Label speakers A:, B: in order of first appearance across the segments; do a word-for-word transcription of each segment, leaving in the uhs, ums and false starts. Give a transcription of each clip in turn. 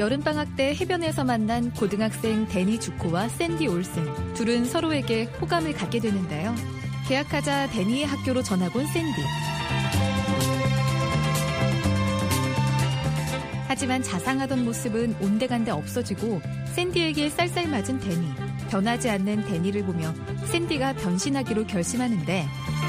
A: 여름방학 때 해변에서 만난 고등학생 데니 주코와 샌디 올슨. 둘은 서로에게 호감을 갖게 되는데요. 계약하자 데니의 학교로 전학 온 샌디. 하지만 자상하던 모습은 온데간데 없어지고 샌디에게 쌀쌀맞은 데니. 변하지 않는 데니를 보며 샌디가 변신하기로 결심하는데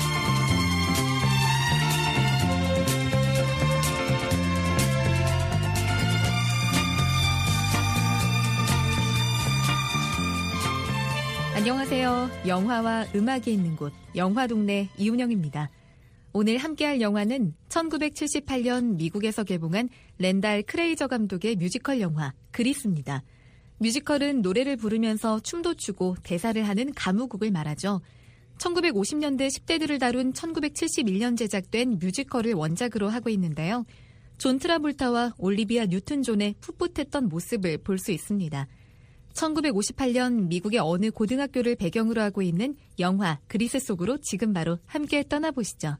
A: 안녕하세요. 영화와 음악이 있는 곳 영화동네 이은영입니다. 오늘 함께할 영화는 천구백칠십팔 년 미국에서 개봉한 랜달 크레이저 감독의 뮤지컬 영화 그리스입니다. 뮤지컬은 노래를 부르면서 춤도 추고 대사를 하는 가무국을 말하죠. 천구백오십 년대 십 대들을 다룬 천구백칠십일 년 제작된 뮤지컬을 원작으로 하고 있는데요. 존 트라볼타와 올리비아 뉴튼 존의 풋풋했던 모습을 볼 수 있습니다. 천구백오십팔 년 미국의 어느 고등학교를 배경으로 하고 있는 영화 그리스 속으로 지금 바로 함께 떠나보시죠.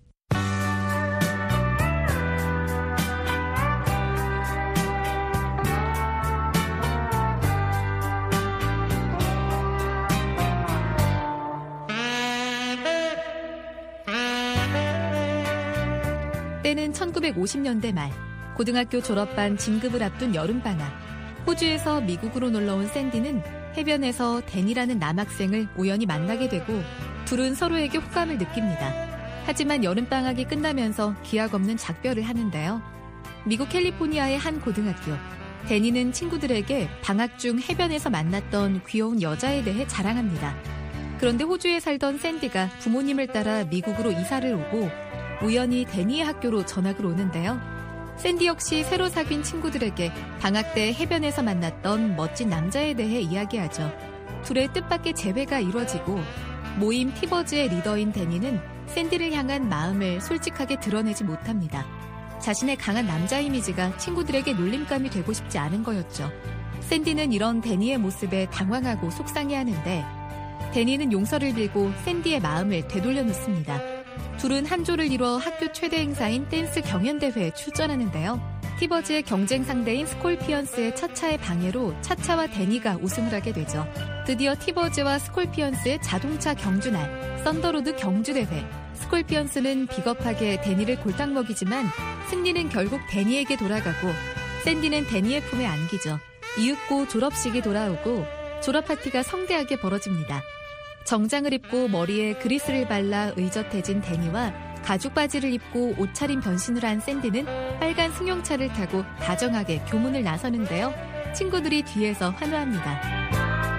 A: 때는 천구백오십 년대 말, 고등학교 졸업반 진급을 앞둔 여름방학. 호주에서 미국으로 놀러온 샌디는 해변에서 댄이라는 남학생을 우연히 만나게 되고 둘은 서로에게 호감을 느낍니다. 하지만 여름방학이 끝나면서 기약 없는 작별을 하는데요. 미국 캘리포니아의 한 고등학교. 댄이는 친구들에게 방학 중 해변에서 만났던 귀여운 여자에 대해 자랑합니다. 그런데 호주에 살던 샌디가 부모님을 따라 미국으로 이사를 오고 우연히 댄이의 학교로 전학을 오는데요. 샌디 역시 새로 사귄 친구들에게 방학 때 해변에서 만났던 멋진 남자에 대해 이야기하죠. 둘의 뜻밖의 재회가 이루어지고 모임 티버즈의 리더인 데니는 샌디를 향한 마음을 솔직하게 드러내지 못합니다. 자신의 강한 남자 이미지가 친구들에게 놀림감이 되고 싶지 않은 거였죠. 샌디는 이런 데니의 모습에 당황하고 속상해하는데 데니는 용서를 빌고 샌디의 마음을 되돌려 놓습니다. 둘은 한 조를 이뤄 학교 최대 행사인 댄스 경연대회에 출전하는데요. 티버즈의 경쟁 상대인 스콜피언스의 차차의 방해로 차차와 데니가 우승을 하게 되죠. 드디어 티버즈와 스콜피언스의 자동차 경주날, 썬더로드 경주대회. 스콜피언스는 비겁하게 데니를 골탕 먹이지만 승리는 결국 데니에게 돌아가고 샌디는 데니의 품에 안기죠. 이윽고 졸업식이 돌아오고 졸업 파티가 성대하게 벌어집니다. 정장을 입고 머리에 그리스를 발라 의젓해진 데니와 가죽 바지를 입고 옷차림 변신을 한 샌디는 빨간 승용차를 타고 다정하게 교문을 나서는데요. 친구들이 뒤에서 환호합니다.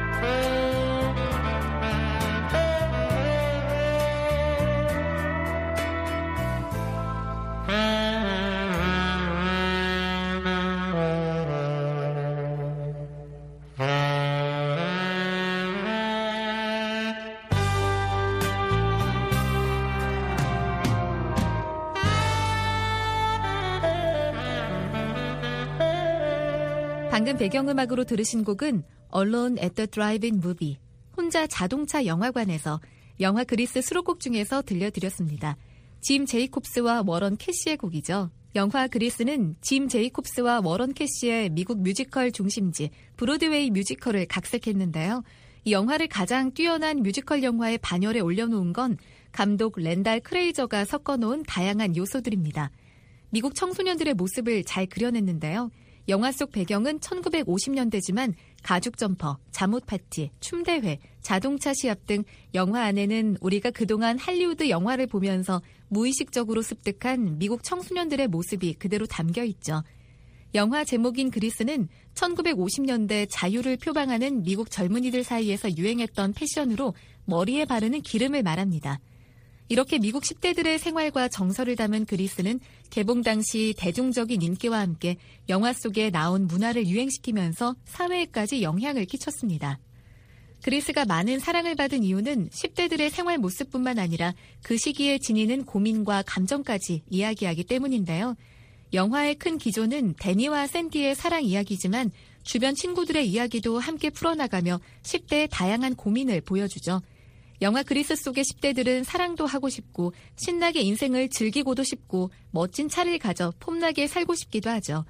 A: 방금 배경음악으로 들으신 곡은 Alone at the Drive-In Movie, 혼자 자동차 영화관에서 영화 그리스 수록곡 중에서 들려드렸습니다. 짐 제이콥스와 워런 캐시의 곡이죠. 영화 그리스는 짐 제이콥스와 워런 캐시의 미국 뮤지컬 중심지 브로드웨이 뮤지컬을 각색했는데요. 이 영화를 가장 뛰어난 뮤지컬 영화의 반열에 올려놓은 건 감독 랜달 크레이저가 섞어놓은 다양한 요소들입니다. 미국 청소년들의 모습을 잘 그려냈는데요. 영화 속 배경은 천구백오십 년대지만 가죽 점퍼, 잠옷 파티, 춤대회, 자동차 시합 등 영화 안에는 우리가 그동안 할리우드 영화를 보면서 무의식적으로 습득한 미국 청소년들의 모습이 그대로 담겨 있죠. 영화 제목인 그리스는 천구백오십 년대 자유를 표방하는 미국 젊은이들 사이에서 유행했던 패션으로 머리에 바르는 기름을 말합니다. 이렇게 미국 십 대들의 생활과 정서를 담은 그리스는 개봉 당시 대중적인 인기와 함께 영화 속에 나온 문화를 유행시키면서 사회에까지 영향을 끼쳤습니다. 그리스가 많은 사랑을 받은 이유는 십 대들의 생활 모습뿐만 아니라 그 시기에 지니는 고민과 감정까지 이야기하기 때문인데요. 영화의 큰 기조는 데니와 샌디의 사랑 이야기지만 주변 친구들의 이야기도 함께 풀어나가며 십 대의 다양한 고민을 보여주죠. 영화 그리스 속의 십 대들은 사랑도 하고 싶고 신나게 인생을 즐기고도 싶고 멋진 차를 가져 폼나게 살고 싶기도 하죠.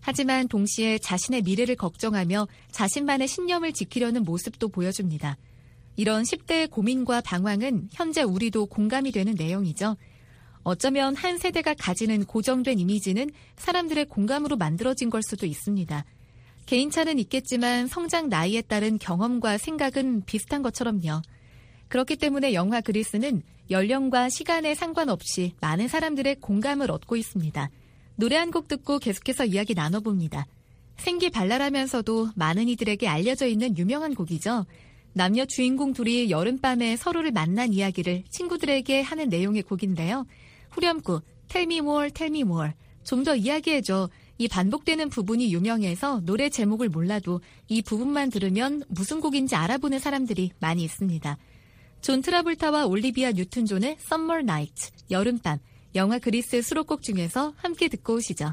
A: 하지만 동시에 자신의 미래를 걱정하며 자신만의 신념을 지키려는 모습도 보여줍니다. 이런 십 대의 고민과 방황은 현재 우리도 공감이 되는 내용이죠. 어쩌면 한 세대가 가지는 고정된 이미지는 사람들의 공감으로 만들어진 걸 수도 있습니다. 개인차는 있겠지만 성장 나이에 따른 경험과 생각은 비슷한 것처럼요. 그렇기 때문에 영화 그리스는 연령과 시간에 상관없이 많은 사람들의 공감을 얻고 있습니다. 노래 한 곡 듣고 계속해서 이야기 나눠봅니다. 생기발랄하면서도 많은 이들에게 알려져 있는 유명한 곡이죠. 남녀 주인공 둘이 여름밤에 서로를 만난 이야기를 친구들에게 하는 내용의 곡인데요. 후렴구 Tell me more, tell me more. 좀 더 이야기해줘. 이 반복되는 부분이 유명해서 노래 제목을 몰라도 이 부분만 들으면 무슨 곡인지 알아보는 사람들이 많이 있습니다. 존 트라볼타와 올리비아 뉴튼 존의 Summer Night, 여름밤, 영화 그리스 수록곡 중에서 함께 듣고 오시죠.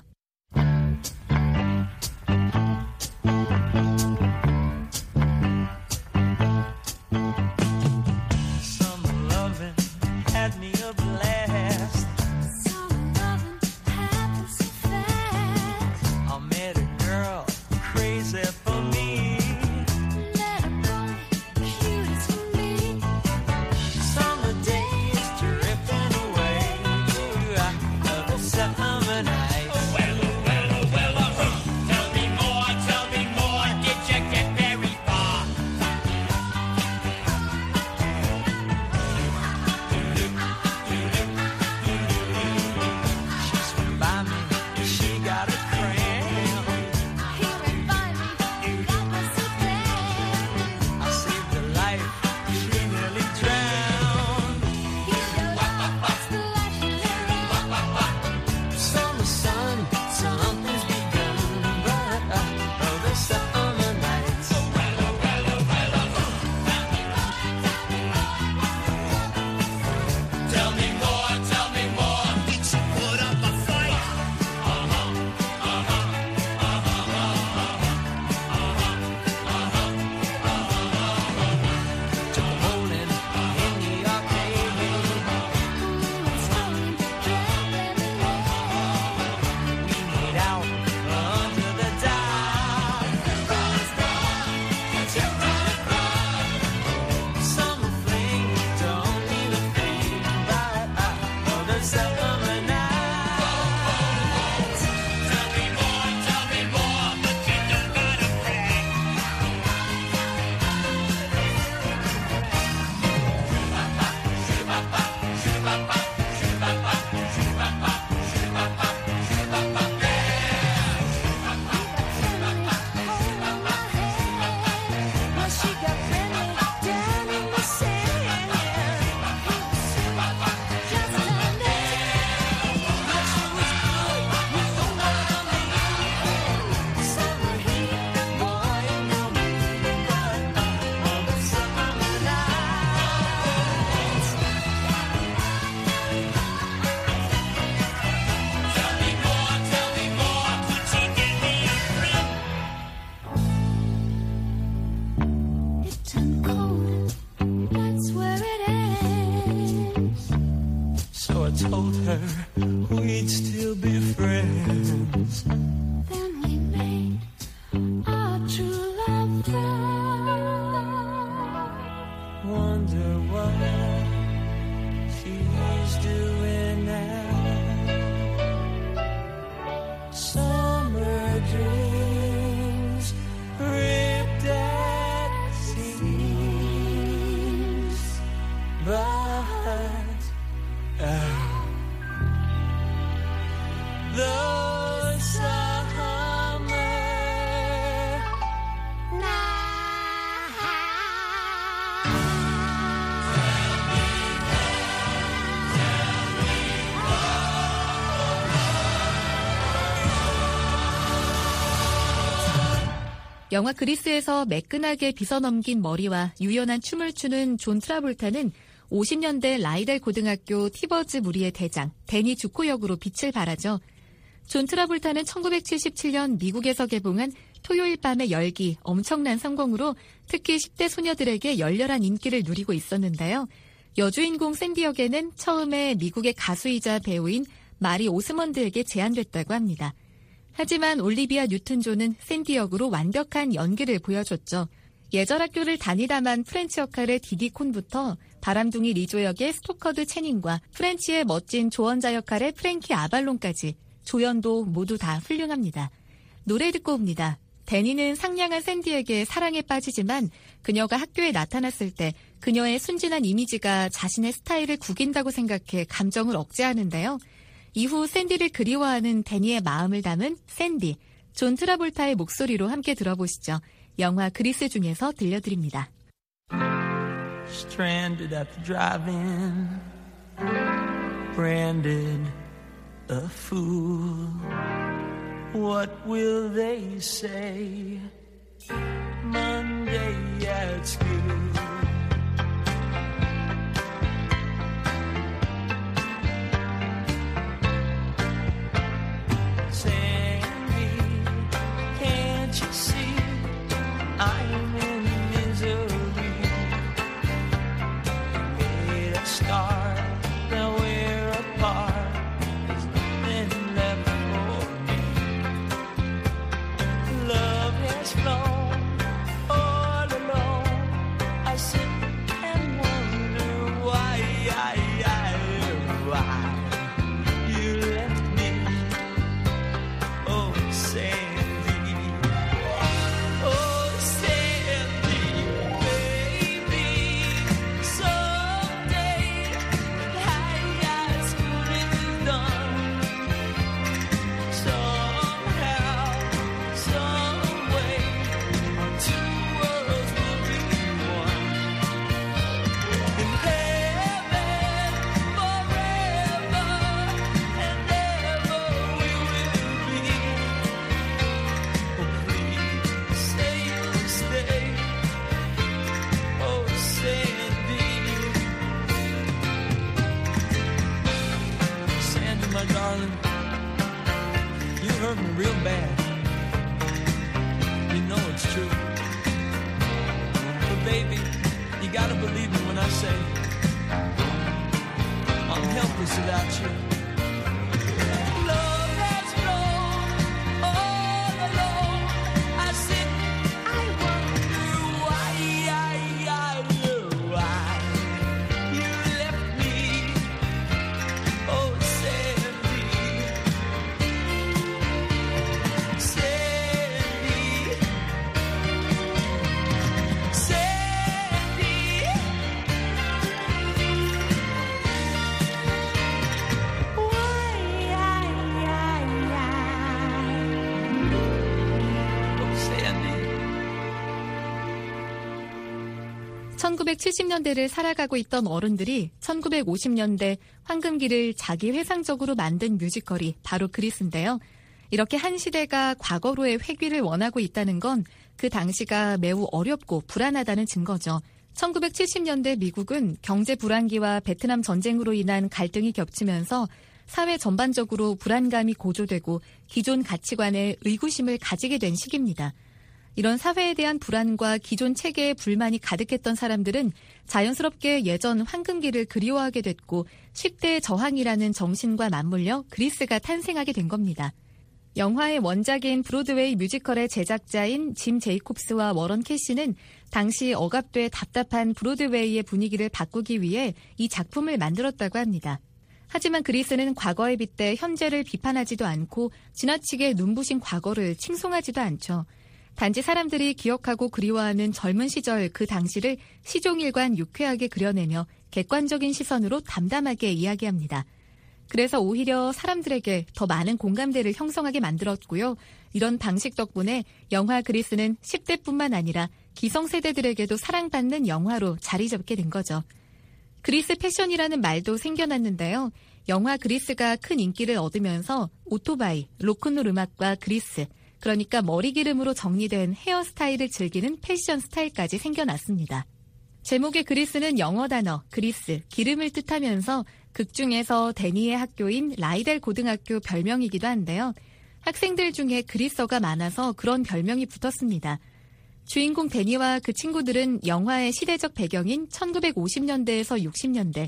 B: told her we'd still be friends.
C: Then we made our true love vow.
B: Wonder what she's doing now. Summer dreams ripped at seams, but uh, the summer
A: 영화 그리스에서 매끈하게 빗어넘긴 머리와 유연한 춤을 추는 존 트라볼타는 오십 년대 라이델 고등학교 티버즈 무리의 대장 데니 주코 역으로 빛을 발하죠. 존 트라볼타는 천구백칠십칠 년 미국에서 개봉한 토요일 밤의 열기 엄청난 성공으로 특히 십 대 소녀들에게 열렬한 인기를 누리고 있었는데요. 여주인공 샌디 역에는 처음에 미국의 가수이자 배우인 마리 오스먼드에게 제안됐다고 합니다. 하지만 올리비아 뉴튼 존은 샌디 역으로 완벽한 연기를 보여줬죠. 예절 학교를 다니다만 프렌치 역할의 디디 콘부터 바람둥이 리조 역의 스토커드 채닝과 프렌치의 멋진 조언자 역할의 프랭키 아발론까지 조연도 모두 다 훌륭합니다. 노래 듣고 옵니다. 데니는 상냥한 샌디에게 사랑에 빠지지만 그녀가 학교에 나타났을 때 그녀의 순진한 이미지가 자신의 스타일을 구긴다고 생각해 감정을 억제하는데요. 이후 샌디를 그리워하는 데니의 마음을 담은 샌디, 존 트라볼타의 목소리로 함께 들어보시죠. 영화 그리스 중에서 들려드립니다.
B: Stranded at the drive-in, branded a fool. What will they say Monday at school? Sandy, can't you see I'm in misery? Made a start, now we're apart. There's nothing left for me. Love has flown all alone. I sit and wonder why, why you left me. Oh, Sandy, oh, Sandy, baby. Someday high school is done. Somehow, some way, our two worlds will be one. In heaven, forever and ever we will be. Oh, please say you'll stay. Oh, Sandy, Sandy, my darling, you hurt me real bad. You know it's true. But baby, you gotta believe me when I say I'm helpless without you. Love has flown all alone. I sit, I wonder why, why you left me. Oh, Sandy, Sandy, Sandy. Oh, Sandy.
A: 천구백칠십 년대를 살아가고 있던 어른들이 천구백오십 년대 황금기를 자기 회상적으로 만든 뮤지컬이 바로 그리스인데요. 이렇게 한 시대가 과거로의 회귀를 원하고 있다는 건 그 당시가 매우 어렵고 불안하다는 증거죠. 천구백칠십 년대 미국은 경제 불황기와 베트남 전쟁으로 인한 갈등이 겹치면서 사회 전반적으로 불안감이 고조되고 기존 가치관에 의구심을 가지게 된 시기입니다. 이런 사회에 대한 불안과 기존 체계에 불만이 가득했던 사람들은 자연스럽게 예전 황금기를 그리워하게 됐고 십 대의 저항이라는 정신과 맞물려 그리스가 탄생하게 된 겁니다. 영화의 원작인 브로드웨이 뮤지컬의 제작자인 짐 제이콥스와 워런 캐시는 당시 억압돼 답답한 브로드웨이의 분위기를 바꾸기 위해 이 작품을 만들었다고 합니다. 하지만 그리스는 과거에 빗대 현재를 비판하지도 않고 지나치게 눈부신 과거를 칭송하지도 않죠. 단지 사람들이 기억하고 그리워하는 젊은 시절 그 당시를 시종일관 유쾌하게 그려내며 객관적인 시선으로 담담하게 이야기합니다. 그래서 오히려 사람들에게 더 많은 공감대를 형성하게 만들었고요. 이런 방식 덕분에 영화 그리스는 십 대뿐만 아니라 기성세대들에게도 사랑받는 영화로 자리 잡게 된 거죠. 그리스 패션이라는 말도 생겨났는데요. 영화 그리스가 큰 인기를 얻으면서 오토바이, 로큰롤 음악과 그리스, 그러니까 머리 기름으로 정리된 헤어스타일을 즐기는 패션 스타일까지 생겨났습니다. 제목의 그리스는 영어 단어 그리스, 기름을 뜻하면서 극 중에서 데니의 학교인 라이델 고등학교 별명이기도 한데요. 학생들 중에 그리스어가 많아서 그런 별명이 붙었습니다. 주인공 데니와 그 친구들은 영화의 시대적 배경인 천구백오십 년대에서 육십 년대,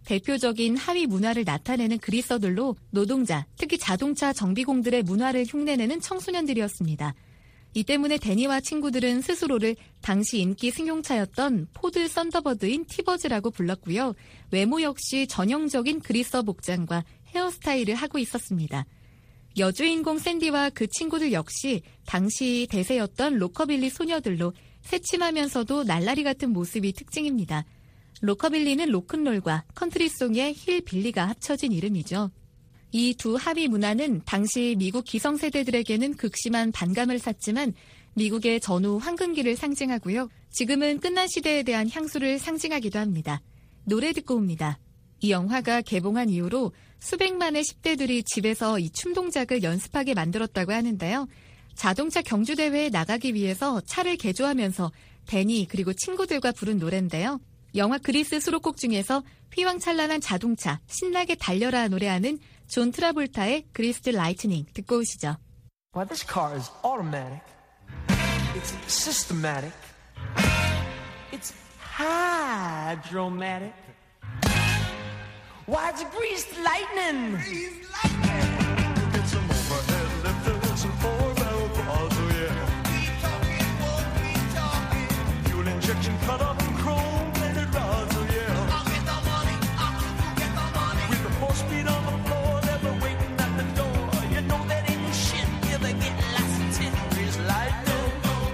A: 대표적인 하위 문화를 나타내는 그리서들로 노동자, 특히 자동차 정비공들의 문화를 흉내내는 청소년들이었습니다. 이 때문에 데니와 친구들은 스스로를 당시 인기 승용차였던 포드 썬더버드인 티버즈라고 불렀고요. 외모 역시 전형적인 그리서 복장과 헤어스타일을 하고 있었습니다. 여주인공 샌디와 그 친구들 역시 당시 대세였던 로커빌리 소녀들로 새침하면서도 날라리 같은 모습이 특징입니다. 로커빌리는 로큰롤과 컨트리송의 힐빌리가 합쳐진 이름이죠. 이 두 하위 문화는 당시 미국 기성세대들에게는 극심한 반감을 샀지만 미국의 전후 황금기를 상징하고요. 지금은 끝난 시대에 대한 향수를 상징하기도 합니다. 노래 듣고 옵니다. 이 영화가 개봉한 이후로 수백만의 십 대들이 집에서 이 춤 동작을 연습하게 만들었다고 하는데요. 자동차 경주대회에 나가기 위해서 차를 개조하면서 데니 그리고 친구들과 부른 노래인데요. 영화 그리스 수록곡 중에서 휘황찬란한 자동차, 신나게 달려라 노래하는 존 트라볼타의 그리스 라이트닝 듣고 오시죠.
B: Well, this car is automatic. It's systematic. It's hydromatic. Why, it's greased lightning. Greased lightning. Get some overhead lifters and four-barrel quads, oh yeah. We talking, what we talking. Fuel injection cut up in chrome-plated rods, oh yeah. I'll get the money, I'll get the money. With the four-speed on the floor, never waiting at the door. You know that ain't shit, yeah, they get lots of tin. Greased lightning.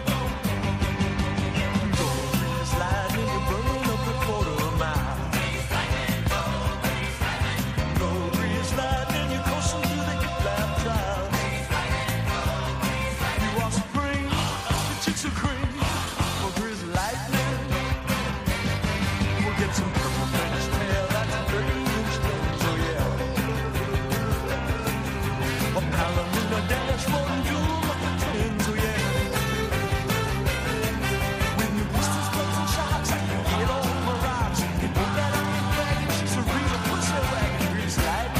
B: Go, greased lightning, you're burning up the quarter mile. Lightning, you're coasting through the hip lap trial. You are spring, the chicks are cream. Well, greased lightning. We'll get some purple French tail, that's thirty inch things, oh yeah. A Palomino dash, one doom of the twins, oh yeah. With new pistols, guns, and shots, I can get all my rocks. You put that on your wagon, she's a real pussy wagon. Greased lightning.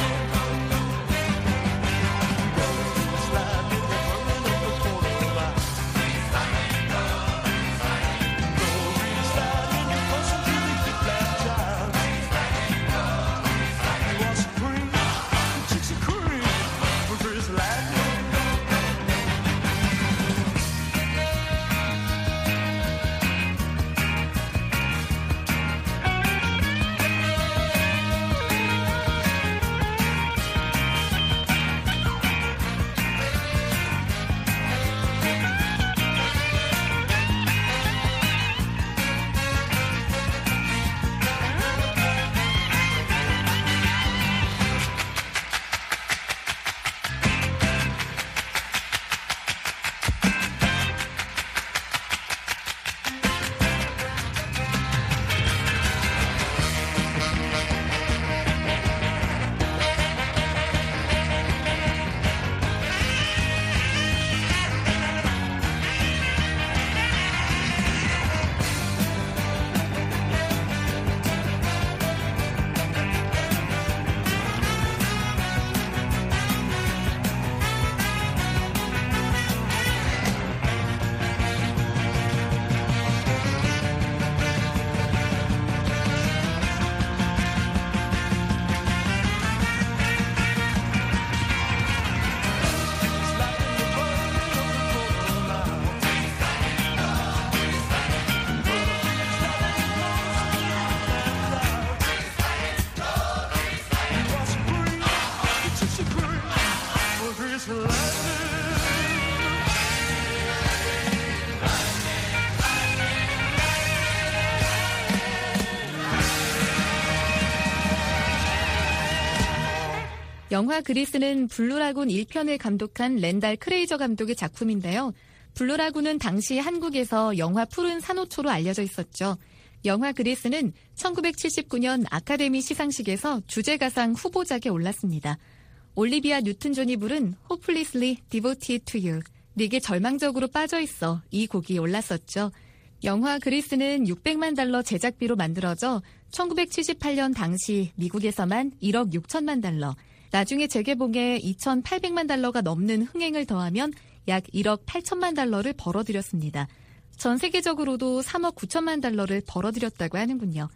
A: 영화 그리스는 블루라군 일 편을 감독한 랜달 크레이저 감독의 작품인데요. 블루라군은 당시 한국에서 영화 푸른 산호초로 알려져 있었죠. 영화 그리스는 천구백칠십구 년 아카데미 시상식에서 주제가상 후보작에 올랐습니다. 올리비아 뉴튼 존이 부른 Hopelessly Devoted to You, 네게 절망적으로 빠져있어, 이 곡이 올랐었죠. 영화 그리스는 육백만 달러 제작비로 만들어져 천구백칠십팔 년 당시 미국에서만 일억 육천만 달러, 나중에 재개봉에 이천팔백만 달러가 넘는 흥행을 더하면 약 일억 팔천만 달러를 벌어들였습니다. 전 세계적으로도 삼억 구천만 달러를 벌어들였다고 하는군요.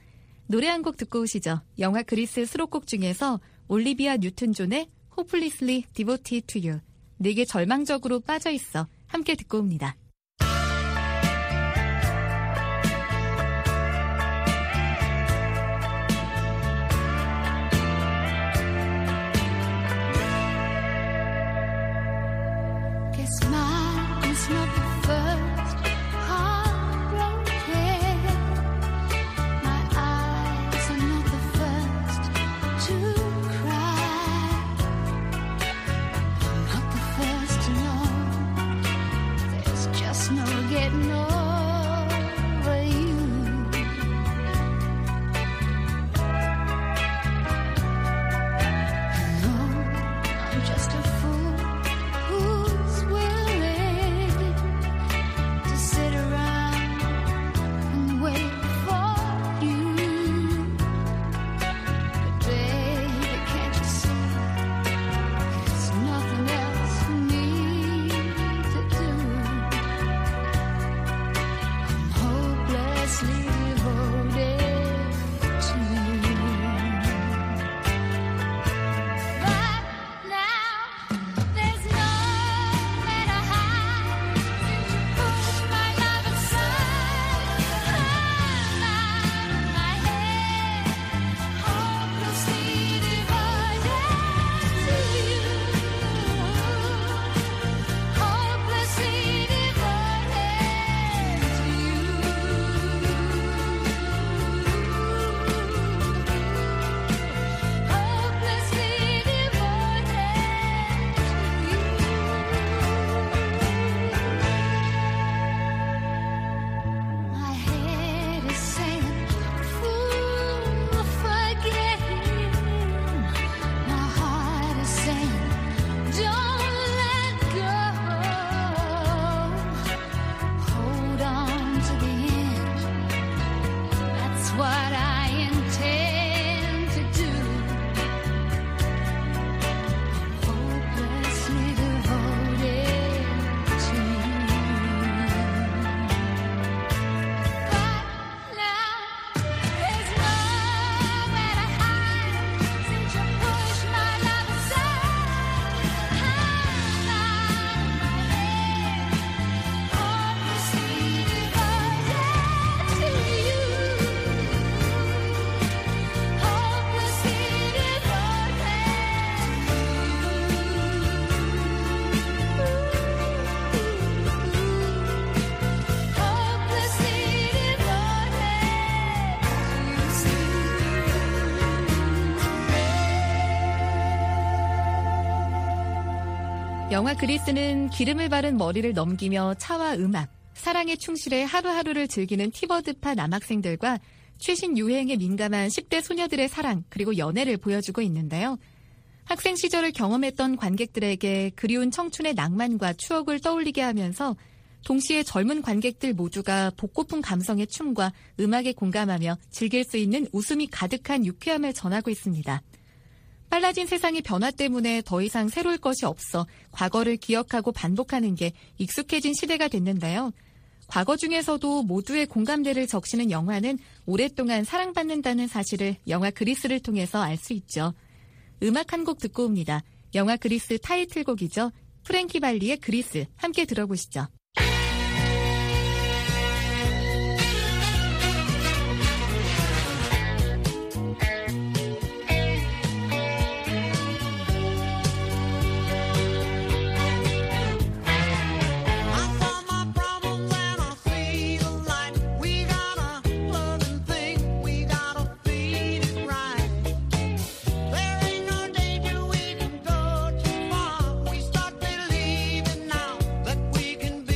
A: 노래 한 곡 듣고 오시죠. 영화 그리스 수록곡 중에서 올리비아 뉴튼 존의 Hopelessly Devoted to You, 내게 절망적으로 빠져있어, 함께 듣고 옵니다.
C: Guess mine is not the first heartbroken. My eyes are not the first to cry. I'm not the first to know. There's just no getting over you. I know I'm just a fool who's willing to sit around and wait for you. But baby, can't you see there's nothing else for me to do? I'm hopelessly devoted to you. But now there's nowhere to hide since you pushed my love aside. I'm out of my head, hopelessly devoted to you. Hopelessly devoted to you. Hopelessly devoted to you. My head is saying, fool, forget him. My heart is saying, don't let go. Hold on to the end. That's what I intend to do. Hopelessly devoted to you. But now there's nowhere to hide since you pushed my love aside. I'm out of my head, hopelessly devoted to you. Hopelessly
A: 영화 그리스는 기름을 바른 머리를 넘기며 차와 음악, 사랑에 충실해 하루하루를 즐기는 티버드파 남학생들과 최신 유행에 민감한 십 대 소녀들의 사랑 그리고 연애를 보여주고 있는데요. 학생 시절을 경험했던 관객들에게 그리운 청춘의 낭만과 추억을 떠올리게 하면서 동시에 젊은 관객들 모두가 복고풍 감성의 춤과 음악에 공감하며 즐길 수 있는 웃음이 가득한 유쾌함을 전하고 있습니다. 빨라진 세상의 변화 때문에 더 이상 새로울 것이 없어 과거를 기억하고 반복하는 게 익숙해진 시대가 됐는데요. 과거 중에서도 모두의 공감대를 적시는 영화는 오랫동안 사랑받는다는 사실을 영화 그리스를 통해서 알 수 있죠. 음악 한 곡 듣고 옵니다. 영화 그리스 타이틀곡이죠. 프랭키 발리의 그리스, 함께 들어보시죠.
D: We start believing now that we can be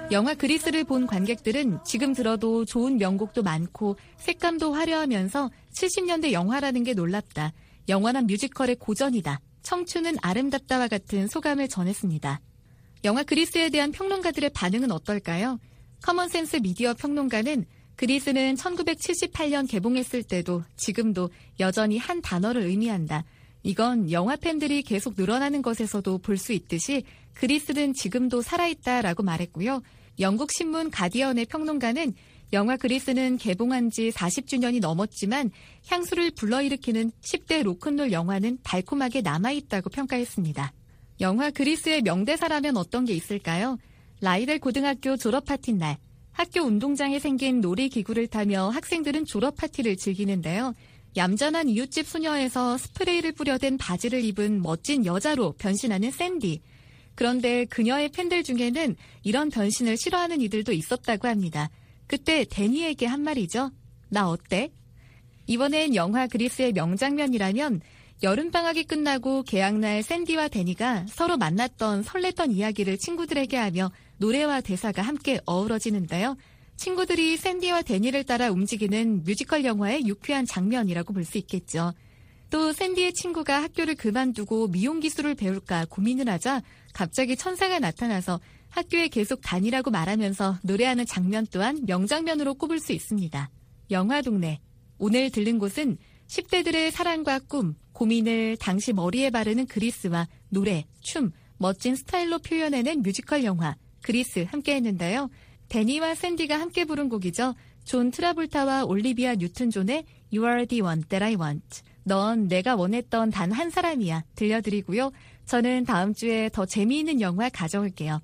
A: 영화 그리스를 본 관객들은 지금 들어도 좋은 명곡도 많고 색감도 화려하면서 칠십 년대 영화라는 게 놀랍다. 영원한 뮤지컬의 고전이다. 청춘은 아름답다와 같은 소감을 전했습니다. 영화 그리스에 대한 평론가들의 반응은 어떨까요? 커먼센스 미디어 평론가는 그리스는 천구백칠십팔 년 개봉했을 때도 지금도 여전히 한 단어를 의미한다. 이건 영화 팬들이 계속 늘어나는 것에서도 볼 수 있듯이 그리스는 지금도 살아있다라고 말했고요. 영국 신문 가디언의 평론가는 영화 그리스는 개봉한 지 사십 주년이 넘었지만 향수를 불러일으키는 십 대 로큰롤 영화는 달콤하게 남아있다고 평가했습니다. 영화 그리스의 명대사라면 어떤 게 있을까요? 라이델 고등학교 졸업 파티 날 학교 운동장에 생긴 놀이기구를 타며 학생들은 졸업 파티를 즐기는데요. 얌전한 이웃집 소녀에서 스프레이를 뿌려댄 바지를 입은 멋진 여자로 변신하는 샌디. 그런데 그녀의 팬들 중에는 이런 변신을 싫어하는 이들도 있었다고 합니다. 그때 데니에게 한 말이죠. 나 어때? 이번엔 영화 그리스의 명장면이라면 여름방학이 끝나고 개학날 샌디와 데니가 서로 만났던 설렜던 이야기를 친구들에게 하며 노래와 대사가 함께 어우러지는데요. 친구들이 샌디와 데니를 따라 움직이는 뮤지컬 영화의 유쾌한 장면이라고 볼 수 있겠죠. 또 샌디의 친구가 학교를 그만두고 미용 기술을 배울까 고민을 하자 갑자기 천사가 나타나서 학교에 계속 다니라고 말하면서 노래하는 장면 또한 명장면으로 꼽을 수 있습니다. 영화동네. 오늘 들른 곳은 십 대들의 사랑과 꿈, 고민을 당시 머리에 바르는 그리스와 노래, 춤, 멋진 스타일로 표현해낸 뮤지컬 영화 그리스 함께 했는데요. 데니와 샌디가 함께 부른 곡이죠. 존 트라볼타와 올리비아 뉴튼 존의 You are the one that I want. 넌 내가 원했던 단 한 사람이야 들려드리고요. 저는 다음 주에 더 재미있는 영화 가져올게요.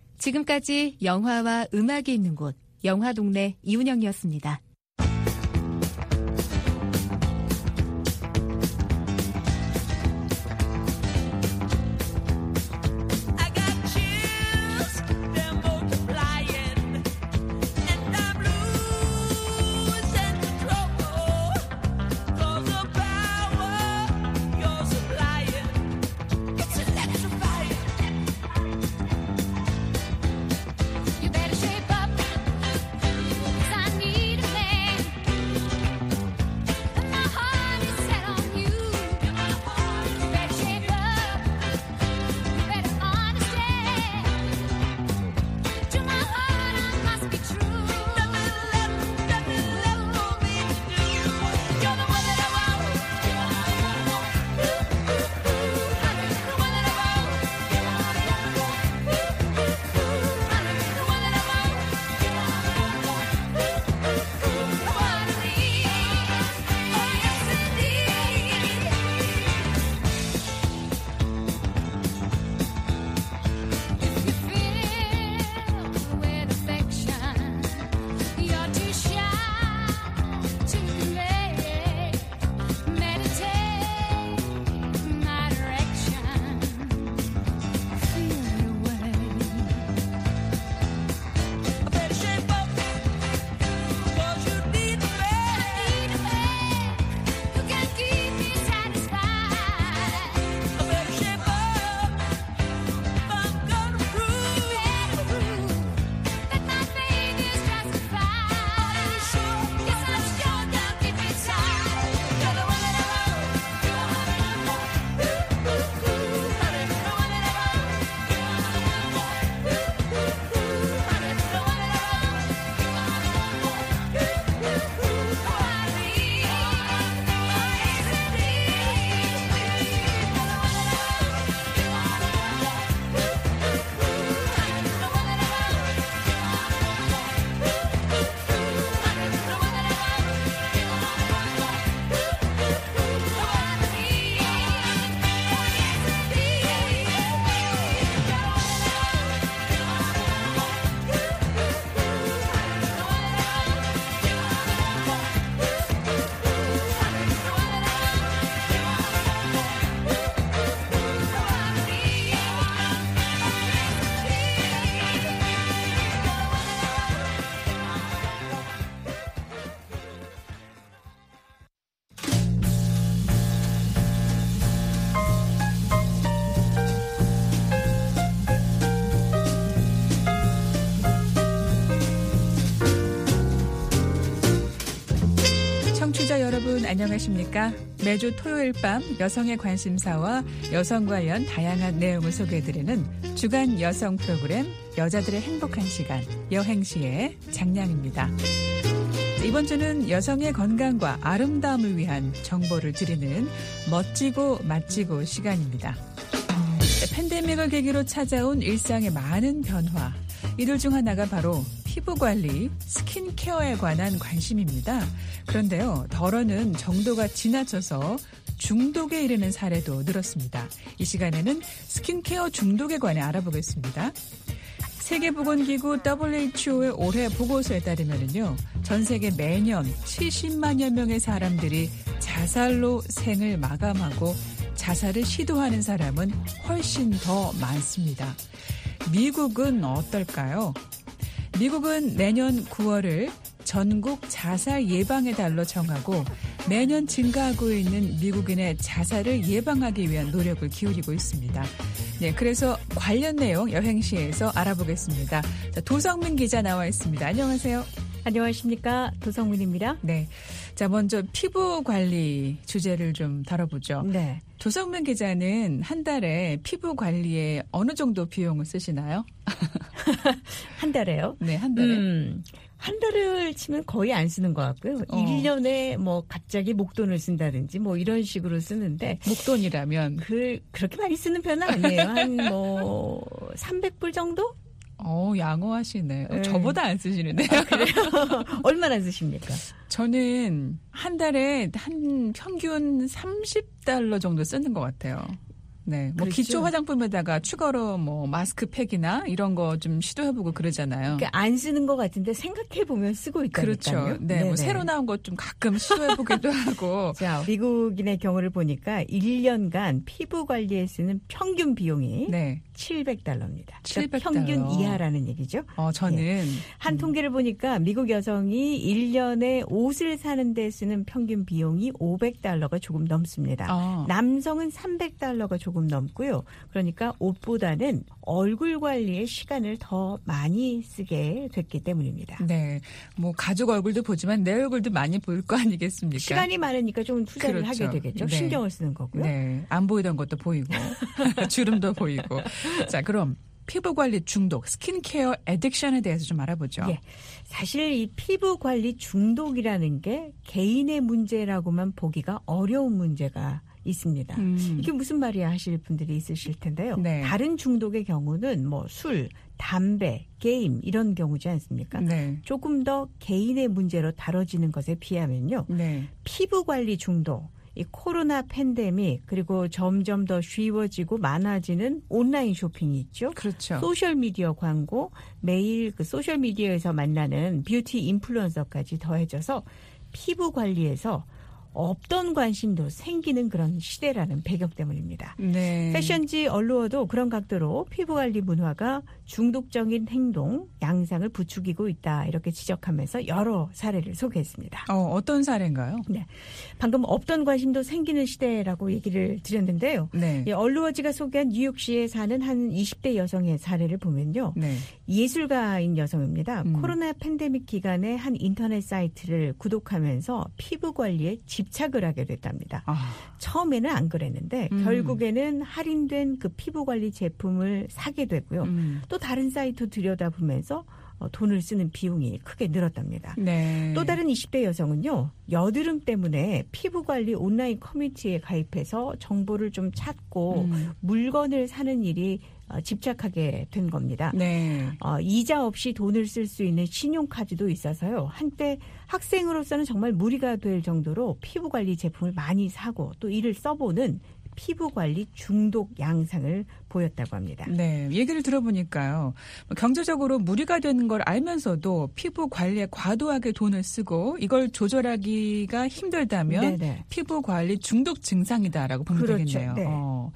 A: 지금까지 영화와 음악이 있는 곳 영화동네 이운영이었습니다.
C: You better shape up, 'cause I need a man.
D: 청취자 여러분 안녕하십니까? 매주 토요일 밤 여성의 관심사와 여성 관련 다양한 내용을 소개해드리는 주간 여성 프로그램 여자들의 행복한 시간 여행시의 장량입니다. 이번 주는 여성의 건강과 아름다움을 위한 정보를 드리는 멋지고 맛지고 시간입니다. 팬데믹을 계기로 찾아온 일상의 많은 변화, 이들 중 하나가 바로 피부관리, 스킨케어에 관한 관심입니다. 그런데요, 덜어는 정도가 지나쳐서 중독에 이르는 사례도 늘었습니다. 이 시간에는 스킨케어 중독에 관해 알아보겠습니다. 세계보건기구 더블유에이치오의 올해 보고서에 따르면요, 전 세계 매년 칠십만여 명의 사람들이 자살로 생을 마감하고 자살을 시도하는 사람은 훨씬 더 많습니다. 미국은 어떨까요? 미국은 내년 구월을 전국 자살 예방의 달로 정하고 매년 증가하고 있는 미국인의 자살을 예방하기 위한 노력을 기울이고 있습니다. 네, 그래서 관련 내용 여행시에서 알아보겠습니다. 자, 도성민 기자 나와 있습니다. 안녕하세요.
E: 안녕하십니까. 도성민입니다.
D: 네. 자, 먼저 피부 관리 주제를 좀 다뤄보죠.
E: 네.
D: 도성민 기자는 한 달에 피부 관리에 어느 정도 비용을 쓰시나요?
E: 한 달에요?
D: 네, 한 달에.
E: 음, 한 달을 치면 거의 안 쓰는 것 같고요.
D: 어.
E: 일 년에 뭐 갑자기 목돈을 쓴다든지 뭐 이런 식으로 쓰는데.
D: 목돈이라면?
E: 그, 그렇게 많이 쓰는 편은 아니에요. 한 뭐 삼백 불 정도?
D: 어, 양호하시네.
E: 네.
D: 저보다 안 쓰시는데요.
E: 아, 그래요? 얼마나 쓰십니까?
D: 저는 한 달에 한 평균 삼십 달러 정도 쓰는 것 같아요. 네, 뭐
E: 그렇죠.
D: 기초 화장품에다가 추가로 뭐 마스크팩이나 이런 거 좀 시도해보고 그러잖아요.
E: 그러니까 안 쓰는 것 같은데 생각해보면 쓰고 있다니까요.
D: 그렇죠. 네, 뭐 새로 나온 것 좀 가끔 시도해보기도 하고.
E: 자, 미국인의 경우를 보니까 일 년간 피부 관리에 쓰는 평균 비용이
D: 네.
E: 칠백 달러입니다.
D: 칠백 달러.
E: 그러니까 평균 이하라는 얘기죠.
D: 어, 저는
E: 예. 한 통계를 보니까 미국 여성이 일 년에 옷을 사는 데 쓰는 평균 비용이 오백 달러가 조금 넘습니다.
D: 어.
E: 남성은 삼백 달러가 조금 넘고요. 그러니까 옷보다는 얼굴 관리에 시간을 더 많이 쓰게 됐기 때문입니다.
D: 네, 뭐 가족 얼굴도 보지만 내 얼굴도 많이 볼 거 아니겠습니까?
E: 시간이 많으니까 좀 투자를
D: 그렇죠.
E: 하게 되겠죠.
D: 네.
E: 신경을 쓰는 거고요.
D: 네, 안 보이던 것도 보이고 주름도 보이고. 자, 그럼 피부 관리 중독, 스킨케어 애딕션에 대해서 좀 알아보죠.
E: 예. 사실 이 피부 관리 중독이라는 게 개인의 문제라고만 보기가 어려운 문제가 있습니다.
D: 음.
E: 이게 무슨 말이야 하실 분들이 있으실 텐데요.
D: 네.
E: 다른 중독의 경우는 뭐 술, 담배, 게임 이런 경우지 않습니까?
D: 네.
E: 조금 더 개인의 문제로 다뤄지는 것에 비하면요.
D: 네.
E: 피부 관리 중독, 이 코로나 팬데믹 그리고 점점 더 쉬워지고 많아지는 온라인 쇼핑이 있죠.
D: 그렇죠.
E: 소셜미디어 광고, 매일 그 소셜미디어에서 만나는 뷰티 인플루언서까지 더해져서 피부 관리에서 없던 관심도 생기는 그런 시대라는 배경 때문입니다.
D: 네.
E: 패션지 얼루어도 그런 각도로 피부관리 문화가 중독적인 행동, 양상을 부추기고 있다 이렇게 지적하면서 여러 사례를 소개했습니다.
D: 어, 어떤 사례인가요?
E: 네, 방금 없던 관심도 생기는 시대라고 얘기를 드렸는데요.
D: 네.
E: 이 얼루어지가 소개한 뉴욕시에 사는 한 이십 대 여성의 사례를 보면요.
D: 네.
E: 예술가인 여성입니다.
D: 음.
E: 코로나 팬데믹 기간에 한 인터넷 사이트를 구독하면서 피부 관리에 집착을 하게 됐답니다.
D: 아.
E: 처음에는 안 그랬는데
D: 음.
E: 결국에는 할인된 그 피부 관리 제품을 사게 되고요.
D: 음.
E: 또 다른 사이트 들여다보면서 어, 돈을 쓰는 비용이 크게 늘었답니다.
D: 네.
E: 또 다른 이십 대 여성은요. 여드름 때문에 피부관리 온라인 커뮤니티에 가입해서 정보를 좀 찾고
D: 음.
E: 물건을 사는 일이 어, 집착하게 된 겁니다.
D: 네.
E: 어, 이자 없이 돈을 쓸 수 있는 신용카드도 있어서요. 한때 학생으로서는 정말 무리가 될 정도로 피부관리 제품을 많이 사고 또 이를 써보는 피부관리 중독 양상을 보였다고 합니다.
D: 네, 얘기를 들어보니까요. 경제적으로 무리가 되는 걸 알면서도 피부 관리에 과도하게 돈을 쓰고 이걸 조절하기가 힘들다면
E: 네네.
D: 피부 관리 중독 증상이다라고 보면
E: 그렇죠.
D: 되겠네요.
E: 네.
D: 어.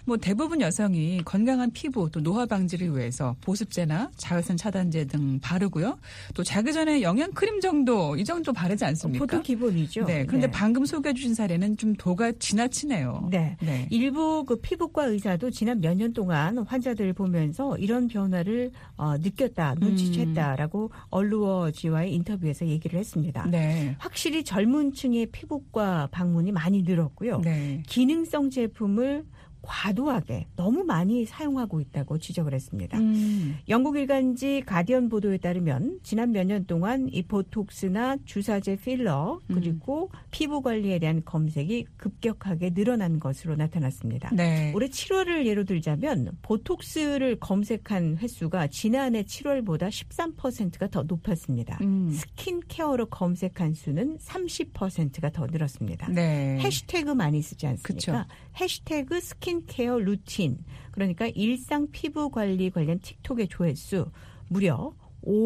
D: 뭐 대부분 여성이 건강한 피부 또 노화 방지를 위해서 보습제나 자외선 차단제 등 바르고요. 또 자기 전에 영양 크림 정도 이 정도 바르지 않습니까?
E: 보통 기본이죠.
D: 네. 그런데
E: 네.
D: 방금 소개해 주신 사례는 좀 도가 지나치네요.
E: 네.
D: 네.
E: 일부 그 피부과 의사도 지난 몇 년 동안 환자들을 보면서 이런 변화를 어, 느꼈다, 눈치챘다라고 얼루어지와의 인터뷰에서 얘기를 했습니다.
D: 네.
E: 확실히 젊은 층의 피부과 방문이 많이 늘었고요.
D: 네.
E: 기능성 제품을 과도하게 너무 많이 사용하고 있다고 지적을 했습니다.
D: 음.
E: 영국 일간지 가디언 보도에 따르면 지난 몇 년 동안 이 보톡스나 주사제 필러 그리고 음. 피부 관리에 대한 검색이 급격하게 늘어난 것으로 나타났습니다.
D: 네.
E: 올해 칠월을 예로 들자면 보톡스를 검색한 횟수가 지난해 칠월보다 십삼 퍼센트가 더 높았습니다.
D: 음.
E: 스킨케어로 검색한 수는 삼십 퍼센트가 더 늘었습니다.
D: 네.
E: 해시태그 많이 쓰지 않습니까?
D: 그쵸.
E: 해시태그 스킨케어 루틴 그러니까 일상 피부 관리 관련 틱톡의 조회수 무려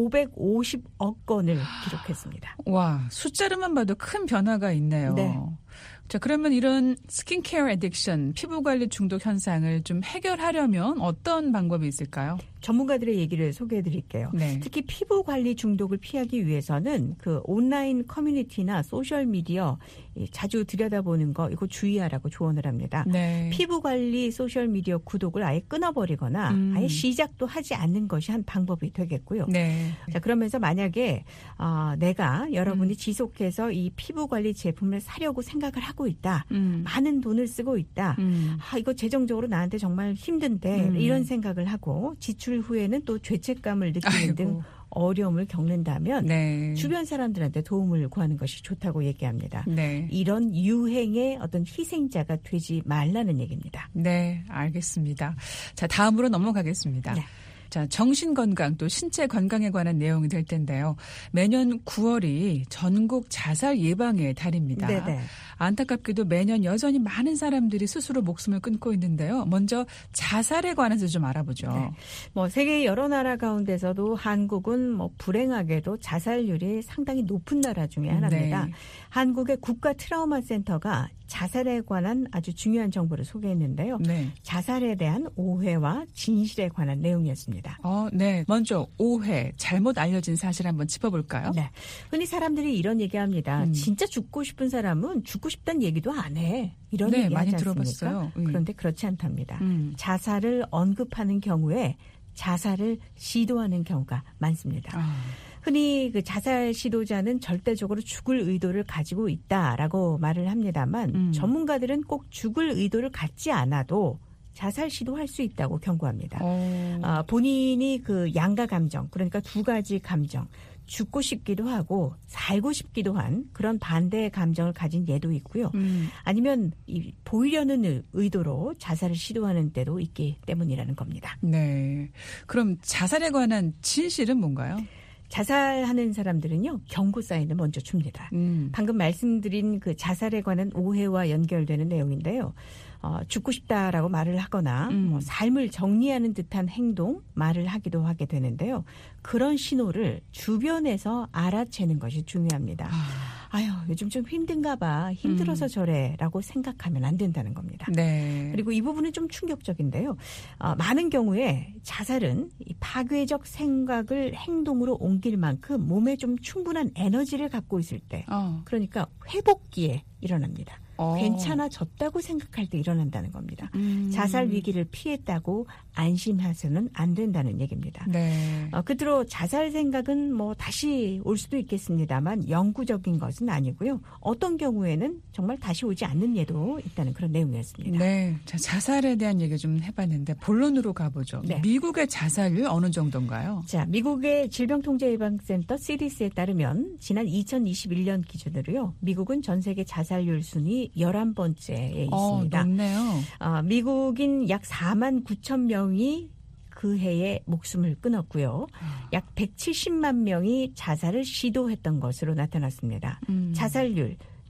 E: 오백오십억 건을 기록했습니다.
D: 와, 숫자로만 봐도 큰 변화가 있네요.
E: 네.
D: 자, 그러면 이런 스킨케어 애딕션, 피부 관리 중독 현상을 좀 해결하려면 어떤 방법이 있을까요?
E: 전문가들의 얘기를 소개해 드릴게요.
D: 네.
E: 특히 피부 관리 중독을 피하기 위해서는 그 온라인 커뮤니티나 소셜 미디어 자주 들여다보는 거 이거 주의하라고 조언을 합니다.
D: 네.
E: 피부 관리 소셜 미디어 구독을 아예 끊어버리거나
D: 음.
E: 아예 시작도 하지 않는 것이 한 방법이 되겠고요.
D: 네.
E: 자, 그러면서 만약에 어, 내가 여러분이
D: 음.
E: 지속해서 이 피부 관리 제품을 사려고 생각을 하고 있다.
D: 음.
E: 많은 돈을 쓰고 있다.
D: 음.
E: 아, 이거 재정적으로 나한테 정말 힘든데
D: 음.
E: 이런 생각을 하고 지출 후에는 또 죄책감을 느끼는
D: 아이고.
E: 등 어려움을 겪는다면
D: 네.
E: 주변 사람들한테 도움을 구하는 것이 좋다고 얘기합니다.
D: 네.
E: 이런 유행의 어떤 희생자가 되지 말라는 얘기입니다.
D: 네, 알겠습니다. 자, 다음으로 넘어가겠습니다.
E: 네.
D: 자, 정신건강 또 신체 건강에 관한 내용이 될 텐데요. 매년 구월이 전국 자살 예방의 달입니다.
E: 네네.
D: 안타깝게도 매년 여전히 많은 사람들이 스스로 목숨을 끊고 있는데요. 먼저 자살에 관해서 좀 알아보죠.
E: 네. 뭐 세계 여러 나라 가운데서도 한국은 뭐 불행하게도 자살률이 상당히 높은 나라 중에 하나입니다.
D: 네.
E: 한국의 국가 트라우마 센터가 자살에 관한 아주 중요한 정보를 소개했는데요.
D: 네.
E: 자살에 대한 오해와 진실에 관한 내용이었습니다.
D: 어, 네. 먼저 오해, 잘못 알려진 사실 한번 짚어볼까요?
E: 네. 흔히 사람들이 이런 얘기합니다.
D: 음.
E: 진짜 죽고 싶은 사람은 죽고 싶다는 얘기도 안 해. 이런
D: 네,
E: 얘기
D: 많이
E: 하지 않습니까?
D: 들어봤어요. 음.
E: 그런데 그렇지 않답니다.
D: 음.
E: 자살을 언급하는 경우에 자살을 시도하는 경우가 많습니다.
D: 아.
E: 흔히 그 자살 시도자는 절대적으로 죽을 의도를 가지고 있다라고 말을 합니다만
D: 음.
E: 전문가들은 꼭 죽을 의도를 갖지 않아도 자살 시도할 수 있다고 경고합니다.
D: 어.
E: 아, 본인이 그 양가 감정 그러니까 두 가지 감정 죽고 싶기도 하고 살고 싶기도 한 그런 반대의 감정을 가진 예도 있고요.
D: 음.
E: 아니면 이 보이려는 의도로 자살을 시도하는 때도 있기 때문이라는 겁니다.
D: 네. 그럼 자살에 관한 진실은 뭔가요?
E: 자살하는 사람들은요 경고 사인을 먼저 줍니다.
D: 음.
E: 방금 말씀드린 그 자살에 관한 오해와 연결되는 내용인데요. 어, 죽고 싶다라고 말을 하거나
D: 음.
E: 뭐 삶을 정리하는 듯한 행동, 말을 하기도 하게 되는데요. 그런 신호를 주변에서 알아채는 것이 중요합니다.
D: 아.
E: 아유, 요즘 좀 힘든가 봐. 힘들어서
D: 음.
E: 저래라고 생각하면 안 된다는 겁니다.
D: 네.
E: 그리고 이 부분은 좀 충격적인데요. 어, 많은 경우에 자살은 이 파괴적 생각을 행동으로 옮길 만큼 몸에 좀 충분한 에너지를 갖고 있을 때,
D: 어.
E: 그러니까 회복기에 일어납니다.
D: 어.
E: 괜찮아졌다고 생각할 때 일어난다는 겁니다.
D: 음.
E: 자살 위기를 피했다고 안심해서는 안 된다는 얘기입니다.
D: 네.
E: 어, 그대로 자살 생각은 뭐 다시 올 수도 있겠습니다만 영구적인 것은 아니고요. 어떤 경우에는 정말 다시 오지 않는 예도 있다는 그런 내용이었습니다.
D: 네. 자, 자살에 대한 얘기 좀 해봤는데 본론으로 가보죠.
E: 네.
D: 미국의 자살률 어느 정도인가요?
E: 자, 미국의 질병통제예방센터 씨디씨에 따르면 지난 이천이십일 년 기준으로요. 미국은 전 세계 자살률 순위 열한 번째에 있습니다.
D: 어, 높네요.
E: 어, 미국인 약 사만 구천 명이 그 해에 목숨을 끊었고요. 약 백칠십만 명이 자살을 시도했던 것으로 나타났습니다.
D: 음.
E: 자살률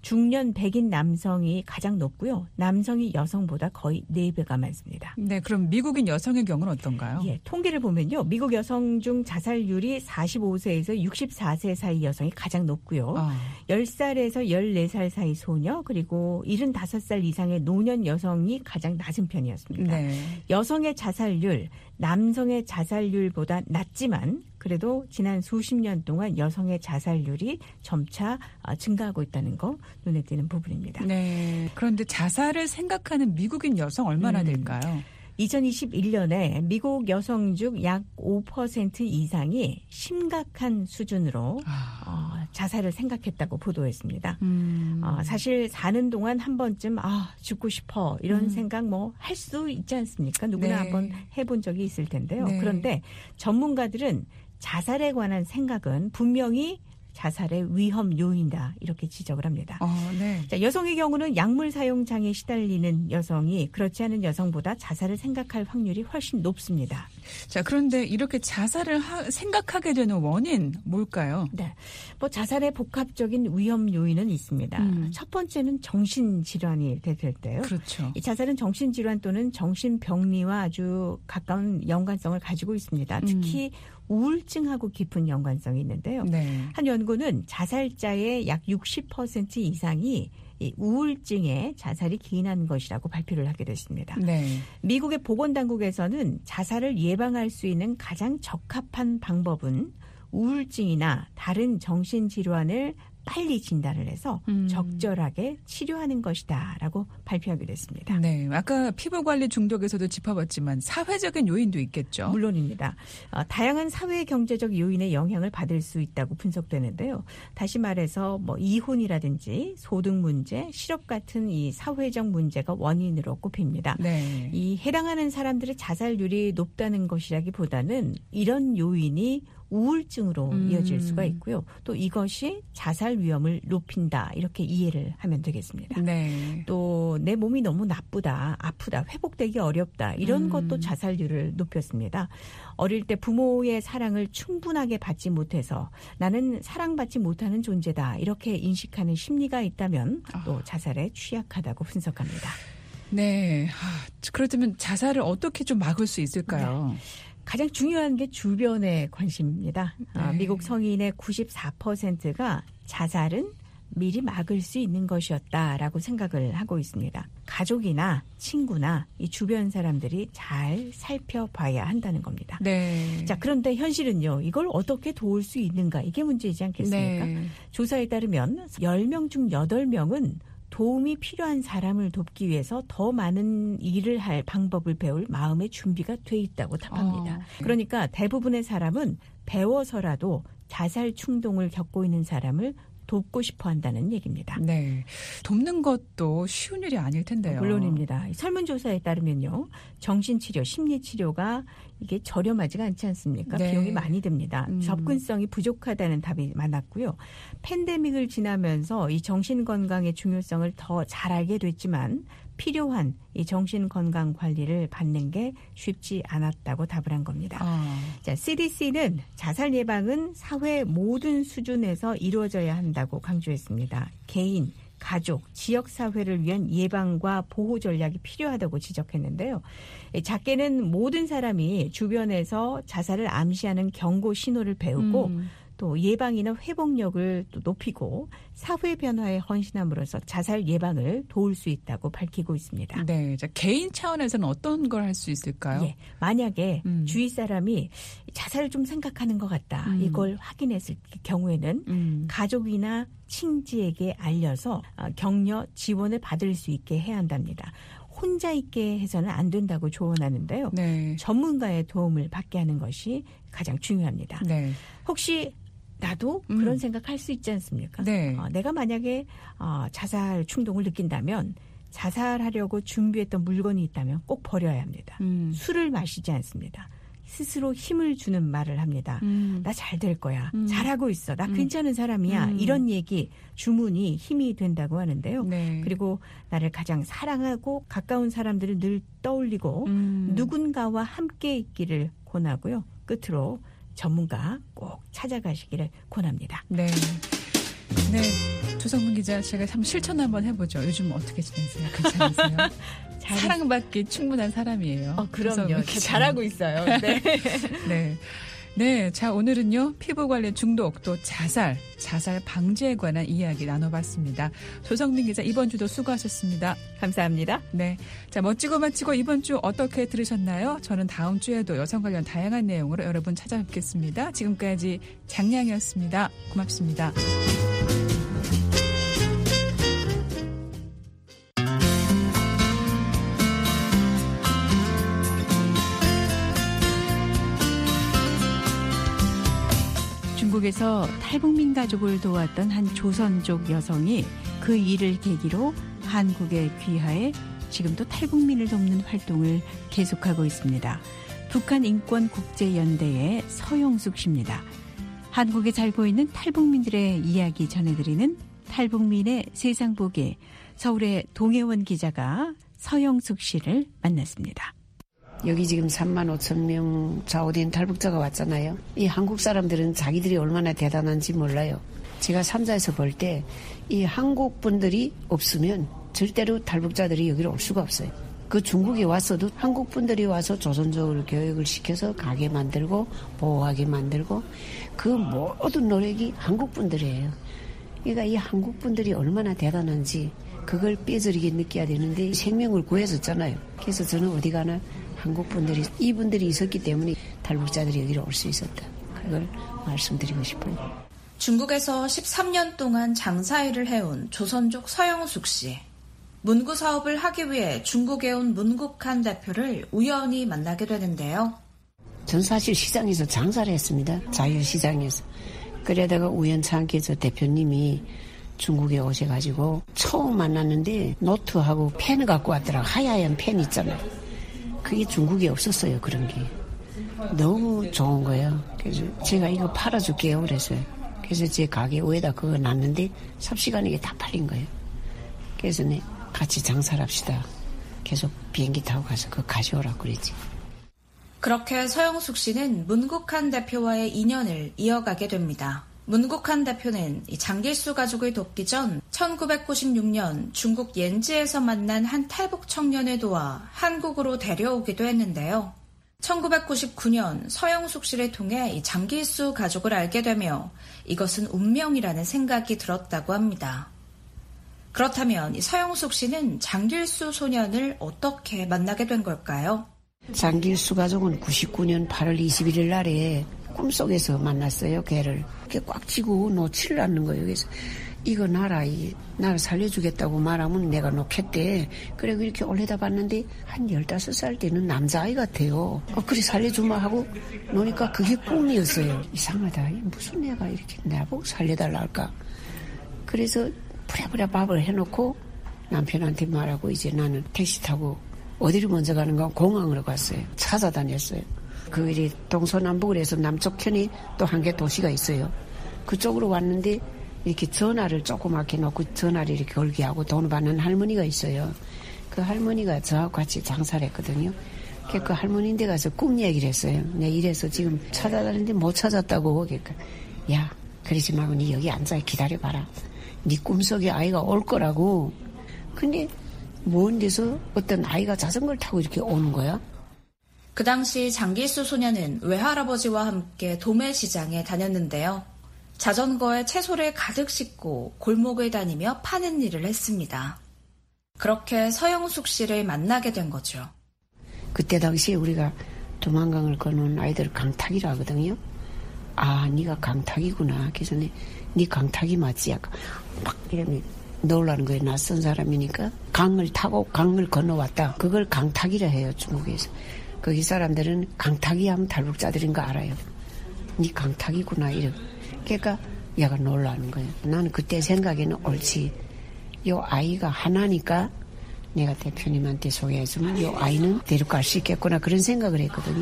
E: 중년 백인 남성이 가장 높고요. 남성이 여성보다 거의 네 배가 많습니다.
D: 네, 그럼 미국인 여성의 경우는 어떤가요?
E: 예, 통계를 보면요. 미국 여성 중 자살률이 사십오 세에서 육십사 세 사이 여성이 가장 높고요.
D: 아.
E: 열 살에서 열네 살 사이 소녀 그리고 일흔다섯 살 이상의 노년 여성이 가장 낮은 편이었습니다.
D: 네.
E: 여성의 자살률, 남성의 자살률보다 낮지만 그래도 지난 수십 년 동안 여성의 자살률이 점차 증가하고 있다는 거 눈에 띄는 부분입니다.
D: 네. 그런데 자살을 생각하는 미국인 여성 얼마나
E: 음.
D: 될까요?
E: 이천이십일 년에 미국 여성 중 약 오 퍼센트 이상이 심각한 수준으로
D: 아.
E: 어, 자살을 생각했다고 보도했습니다.
D: 음.
E: 어, 사실 사는 동안 한 번쯤 아 죽고 싶어 이런
D: 음.
E: 생각 뭐 할 수 있지 않습니까? 누구나
D: 네.
E: 한번 해본 적이 있을 텐데요.
D: 네.
E: 그런데 전문가들은 자살에 관한 생각은 분명히 자살의 위험 요인이다 이렇게 지적을 합니다.
D: 어, 네.
E: 자, 여성의 경우는 약물 사용 장애에 시달리는 여성이 그렇지 않은 여성보다 자살을 생각할 확률이 훨씬 높습니다.
D: 자, 그런데 이렇게 자살을 하, 생각하게 되는 원인 뭘까요?
E: 네, 뭐 자살의 복합적인 위험 요인은 있습니다.
D: 음.
E: 첫 번째는 정신 질환이 될 때요.
D: 그렇죠.
E: 이 자살은 정신 질환 또는 정신병리와 아주 가까운 연관성을 가지고 있습니다. 특히 음. 우울증하고 깊은 연관성이 있는데요.
D: 네.
E: 한 연구는 자살자의 약 육십 퍼센트 이상이 이 우울증에 자살이 기인한 것이라고 발표를 하게 됐습니다.
D: 네.
E: 미국의 보건당국에서는 자살을 예방할 수 있는 가장 적합한 방법은 우울증이나 다른 정신질환을 빨리 진단을 해서
D: 음.
E: 적절하게 치료하는 것이다라고 발표하기로 했습니다.
D: 네, 아까 피부관리 중독에서도 짚어봤지만 사회적인 요인도 있겠죠.
E: 물론입니다. 어, 다양한 사회 경제적 요인의 영향을 받을 수 있다고 분석되는데요. 다시 말해서 뭐 이혼이라든지 소득 문제, 실업 같은 이 사회적 문제가 원인으로 꼽힙니다.
D: 네.
E: 이 해당하는 사람들의 자살률이 높다는 것이라기보다는 이런 요인이 우울증으로
D: 음.
E: 이어질 수가 있고요. 또 이것이 자살 위험을 높인다 이렇게 이해를 하면 되겠습니다.
D: 네.
E: 또 내 몸이 너무 나쁘다, 아프다, 회복되기 어렵다 이런
D: 음.
E: 것도 자살률을 높였습니다. 어릴 때 부모의 사랑을 충분하게 받지 못해서 나는 사랑받지 못하는 존재다 이렇게 인식하는 심리가 있다면 또 자살에 취약하다고 분석합니다.
D: 네. 하, 그렇다면 자살을 어떻게 좀 막을 수 있을까요?
E: 네. 가장 중요한 게 주변의 관심입니다.
D: 네.
E: 아, 미국 성인의 구십사 퍼센트가 자살은 미리 막을 수 있는 것이었다라고 생각을 하고 있습니다. 가족이나 친구나 이 주변 사람들이 잘 살펴봐야 한다는 겁니다.
D: 네.
E: 자, 그런데 현실은요. 이걸 어떻게 도울 수 있는가 이게 문제이지 않겠습니까?
D: 네.
E: 조사에 따르면 열 명 중 여덟 명은 도움이 필요한 사람을 돕기 위해서 더 많은 일을 할 방법을 배울 마음의 준비가 돼 있다고 답합니다.
D: 어.
E: 그러니까 대부분의 사람은 배워서라도 자살 충동을 겪고 있는 사람을 돕고 싶어 한다는 얘기입니다.
D: 네. 돕는 것도 쉬운 일이 아닐 텐데요.
E: 물론입니다. 설문조사에 따르면요. 정신치료, 심리치료가 이게 저렴하지가 않지 않습니까?
D: 네.
E: 비용이 많이 듭니다.
D: 음.
E: 접근성이 부족하다는 답이 많았고요. 팬데믹을 지나면서 이 정신건강의 중요성을 더 잘 알게 됐지만 필요한 이 정신건강 관리를 받는 게 쉽지 않았다고 답을 한 겁니다.
D: 아.
E: 자, 씨디씨는 자살 예방은 사회 모든 수준에서 이루어져야 한다고 강조했습니다. 개인, 가족, 지역사회를 위한 예방과 보호 전략이 필요하다고 지적했는데요. 작게는 모든 사람이 주변에서 자살을 암시하는 경고 신호를 배우고
D: 음.
E: 또 예방이나 회복력을 또 높이고 사회 변화에 헌신함으로써 자살 예방을 도울 수 있다고 밝히고 있습니다.
D: 네. 자, 개인 차원에서는 어떤 걸 할 수 있을까요?
E: 예, 만약에
D: 음.
E: 주위 사람이 자살을 좀 생각하는 것 같다.
D: 음.
E: 이걸 확인했을 경우에는
D: 음.
E: 가족이나 친지에게 알려서 격려 지원을 받을 수 있게 해야 한답니다. 혼자 있게 해서는 안 된다고 조언하는데요.
D: 네.
E: 전문가의 도움을 받게 하는 것이 가장 중요합니다.
D: 네.
E: 혹시 나도
D: 음.
E: 그런 생각할 수 있지 않습니까?
D: 네.
E: 어, 내가 만약에 어, 자살 충동을 느낀다면 자살하려고 준비했던 물건이 있다면 꼭 버려야 합니다.
D: 음.
E: 술을 마시지 않습니다. 스스로 힘을 주는 말을 합니다.
D: 음.
E: 나 잘 될 거야.
D: 음.
E: 잘하고 있어. 나
D: 음.
E: 괜찮은 사람이야.
D: 음.
E: 이런 얘기, 주문이 힘이 된다고 하는데요.
D: 네.
E: 그리고 나를 가장 사랑하고 가까운 사람들을 늘 떠올리고
D: 음.
E: 누군가와 함께 있기를 권하고요. 끝으로 전문가 꼭 찾아가시기를 권합니다.
D: 네. 네, 조성문 기자, 제가 한번 실천 한번 해보죠. 요즘 어떻게 지내세요? 괜찮으세요?
E: 잘-
D: 사랑받기 충분한 사람이에요.
E: 어, 그럼요.
D: 조성문 기자.
E: 잘하고 있어요. 네.
D: 네. 네. 자, 오늘은요, 피부 관리 중독, 또 자살, 자살 방지에 관한 이야기 나눠봤습니다. 조성민 기자, 이번 주도 수고하셨습니다.
E: 감사합니다.
D: 네. 자, 멋지고 마치고 이번 주 어떻게 들으셨나요? 저는 다음 주에도 여성 관련 다양한 내용으로 여러분 찾아뵙겠습니다. 지금까지 장량이었습니다. 고맙습니다.
E: 중국에서 탈북민 가족을 도왔던 한 조선족 여성이 그 일을 계기로 한국에 귀화해 지금도 탈북민을 돕는 활동을 계속하고 있습니다. 북한인권국제연대의 서용숙 씨입니다. 한국에 살고 있는 탈북민들의 이야기 전해드리는 탈북민의 세상 보기, 서울의 동해원 기자가 서영숙 씨를 만났습니다.
F: 여기 지금 삼만 오천 명 좌우된 탈북자가 왔잖아요. 이 한국 사람들은 자기들이 얼마나 대단한지 몰라요. 제가 삼자에서 볼 때 이 한국 분들이 없으면 절대로 탈북자들이 여기로 올 수가 없어요. 그 중국에 왔어도 한국 분들이 와서 조선족을 교육을 시켜서 가게 만들고 보호하게 만들고 그 모든 노력이 한국 분들이에요. 그러니까 이 한국 분들이 얼마나 대단한지 그걸 뼈저리게 느껴야 되는데 생명을 구해줬잖아요. 그래서 저는 어디 가나 한국 분들이 이분들이 있었기 때문에 탈북자들이 여기로 올 수 있었다. 그걸 말씀드리고 싶어요.
G: 중국에서 십삼 년 동안 장사일을 해온 조선족 서영숙 씨. 문구 사업을 하기 위해 중국에 온 문국한 대표를 우연히 만나게 되는데요.
F: 전 사실 시장에서 장사를 했습니다. 자유시장에서. 그러다가 우연찮게 저 대표님이 중국에 오셔가지고 처음 만났는데 노트하고 펜을 갖고 왔더라고. 하얀 펜 있잖아요. 그게 중국에 없었어요. 그런 게. 너무 좋은 거예요. 그래서 제가 이거 팔아줄게요. 그랬어요. 그래서 제 가게 위에다 그거 놨는데 삽시간에 이게 다 팔린 거예요. 그래서 네, 같이 장사를 합시다. 계속 비행기 타고 가서 그거 가져오라고 그랬지.
G: 그렇게 서영숙 씨는 문국한 대표와의 인연을 이어가게 됩니다. 문국한 대표는 이 장길수 가족을 돕기 전 천구백구십육 년 중국 옌지에서 만난 한 탈북 청년을 도와 한국으로 데려오기도 했는데요. 천구백구십구 년 서영숙 씨를 통해 이 장길수 가족을 알게 되며 이것은 운명이라는 생각이 들었다고 합니다. 그렇다면 이 서영숙 씨는 장길수 소년을 어떻게 만나게 된 걸까요?
F: 장길수 가족은 구십구 년 팔월 이십일일 날에 꿈속에서 만났어요. 걔를. 이렇게 꽉 쥐고 놓지를 않는 거예요. 그래서 이거 나라, 이, 나를 살려주겠다고 말하면 내가 놓겠대. 그리고 이렇게 올려다 봤는데 한 열다섯 살 때는 남자아이 같아요. 어, 그래 살려주마 하고 노니까 그게 꿈이었어요. 이상하다. 무슨 애가 이렇게 나보고 살려달라 할까. 그래서 부랴부랴 밥을 해놓고 남편한테 말하고 이제 나는 택시 타고 어디를 먼저 가는가 공항으로 갔어요. 찾아다녔어요. 그 일이 동서남북을 해서 남쪽 편이 또 한 개 도시가 있어요. 그쪽으로 왔는데 이렇게 전화를 조그맣게 놓고 전화를 이렇게 걸게 하고 돈을 받는 할머니가 있어요. 그 할머니가 저하고 같이 장사를 했거든요. 그 할머니인데 가서 꿈 얘기를 했어요. 내가 이래서 지금 찾아다니는데 못 찾았다고. 그러니까 야 그러지 말고 니 여기 앉아 기다려봐라. 니 꿈속에 아이가 올 거라고. 근데 먼 데서 어떤 아이가 자전거를 타고 이렇게 오는 거야.
G: 그 당시 장길수 소년은 외할아버지와 함께 도매시장에 다녔는데요. 자전거에 채소를 가득 싣고 골목을 다니며 파는 일을 했습니다. 그렇게 서영숙 씨를 만나게 된 거죠.
F: 그때 당시에 우리가 두만강을 건너온 아이들 강탁이라 하거든요. 아, 네가 강탁이구나. 그래서 네, 네 강탁이 맞지? 약간 막 이러면 놀라는 거예요. 낯선 사람이니까. 강을 타고 강을 건너왔다. 그걸 강탁이라 해요. 중국에서. 거기 사람들은 강탁이 하면 탈북자들인 거 알아요. 네 강탁이구나. 이러. 그러니까 얘가 놀라는 거예요. 나는 그때 생각에는 옳지. 요 아이가 하나니까 내가 대표님한테 소개해주면 요 아이는 데려갈 수 있겠구나. 그런 생각을 했거든요.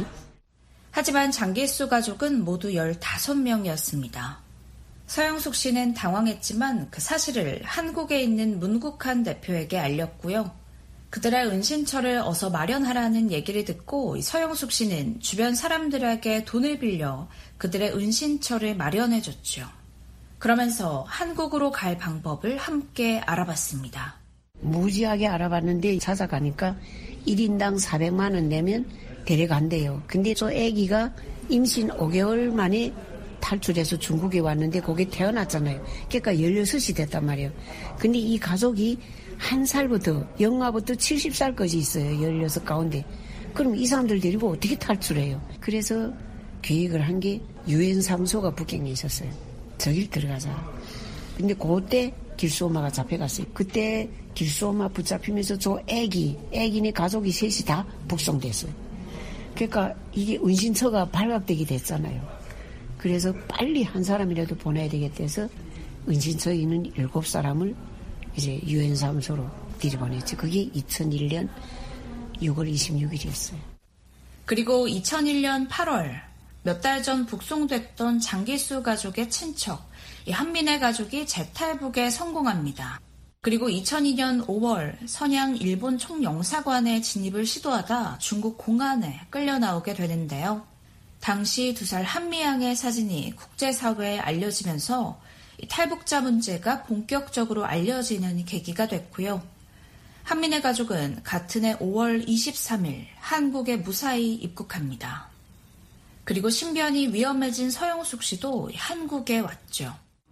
G: 하지만 장길수 가족은 모두 열다섯 명이었습니다. 서영숙 씨는 당황했지만 그 사실을 한국에 있는 문국한 대표에게 알렸고요. 그들의 은신처를 어서 마련하라는 얘기를 듣고 서영숙 씨는 주변 사람들에게 돈을 빌려 그들의 은신처를 마련해줬죠. 그러면서 한국으로 갈 방법을 함께 알아봤습니다.
F: 무지하게 알아봤는데 찾아가니까 일 인당 사백만 원 내면 데려간대요. 근데 저 아기가 임신 오 개월 만에 탈출해서 중국에 왔는데 거기 태어났잖아요. 그러니까 열여섯이 됐단 말이에요. 근데 이 가족이 한 살부터 영아부터 칠십 살까지 있어요. 열여섯 가운데. 그럼 이 사람들 데리고 어떻게 탈출해요? 그래서 계획을 한 게 유엔 사무소가 북경에 있었어요. 저길 들어가자. 근데 그때 길수엄마가 잡혀갔어요. 그때 길수엄마 붙잡히면서 저 애기, 애기네 가족이 셋이 다 북송됐어요. 그러니까 이게 은신처가 발각되게 됐잖아요. 그래서 빨리 한 사람이라도 보내야 되겠다 해서 은신처에 있는 일곱 사람을 이제 유엔 사무소로 들여보냈죠. 그게 이천일 년 유월 이십육일이었어요.
G: 그리고 이천일 년 팔월 몇 달 전 북송됐던 장길수 가족의 친척 이 한민혜 가족이 재탈북에 성공합니다. 그리고 이천이 년 오월 선양 일본 총영사관에 진입을 시도하다 중국 공안에 끌려 나오게 되는데요. 당시 두 살 한미양의 사진이 국제사회에 알려지면서 이 탈북자 문제가 본격적으로 알려지는 계기가 됐고요. 한민혜 가족은 같은 해 오월 이십삼일 한국에 무사히 입국합니다. 그리고 신변이 위험해진 서영숙 씨도 한국에 왔죠.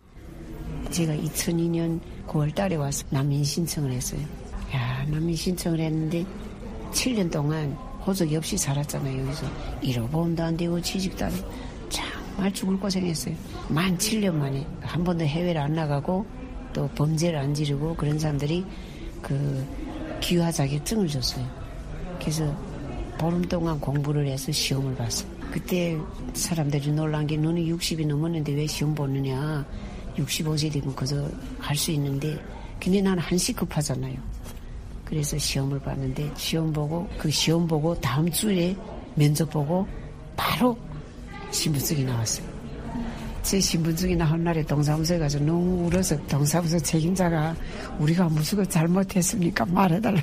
F: 제가 이천이 년 구월 달에 와서 난민 신청을 했어요. 야, 난민 신청을 했는데 칠 년 동안 호적이 없이 살았잖아요. 여기서 일어보험도 안 되고 취직도 안 되고 정말 죽을 고생했어요. 만 칠 년 만에 한 번도 해외를 안 나가고 또 범죄를 안 지르고 그런 사람들이 그 귀화 자격증을 줬어요. 그래서 보름 동안 공부를 해서 시험을 봤어요. 그때 사람들이 놀란 게 너는 육십이 넘었는데 왜 시험 보느냐. 육십오 세 되면 그저 할 수 있는데 근데 나는 한시 급하잖아요. 그래서 시험을 봤는데 시험 보고 그 시험 보고 다음 주에 면접 보고 바로 신분증이 나왔어요. 제 신분증이 나온 날에 동사무소에 가서 너무 울어서 동사무소 책임자가 우리가 무슨 잘못했습니까? 말해달라.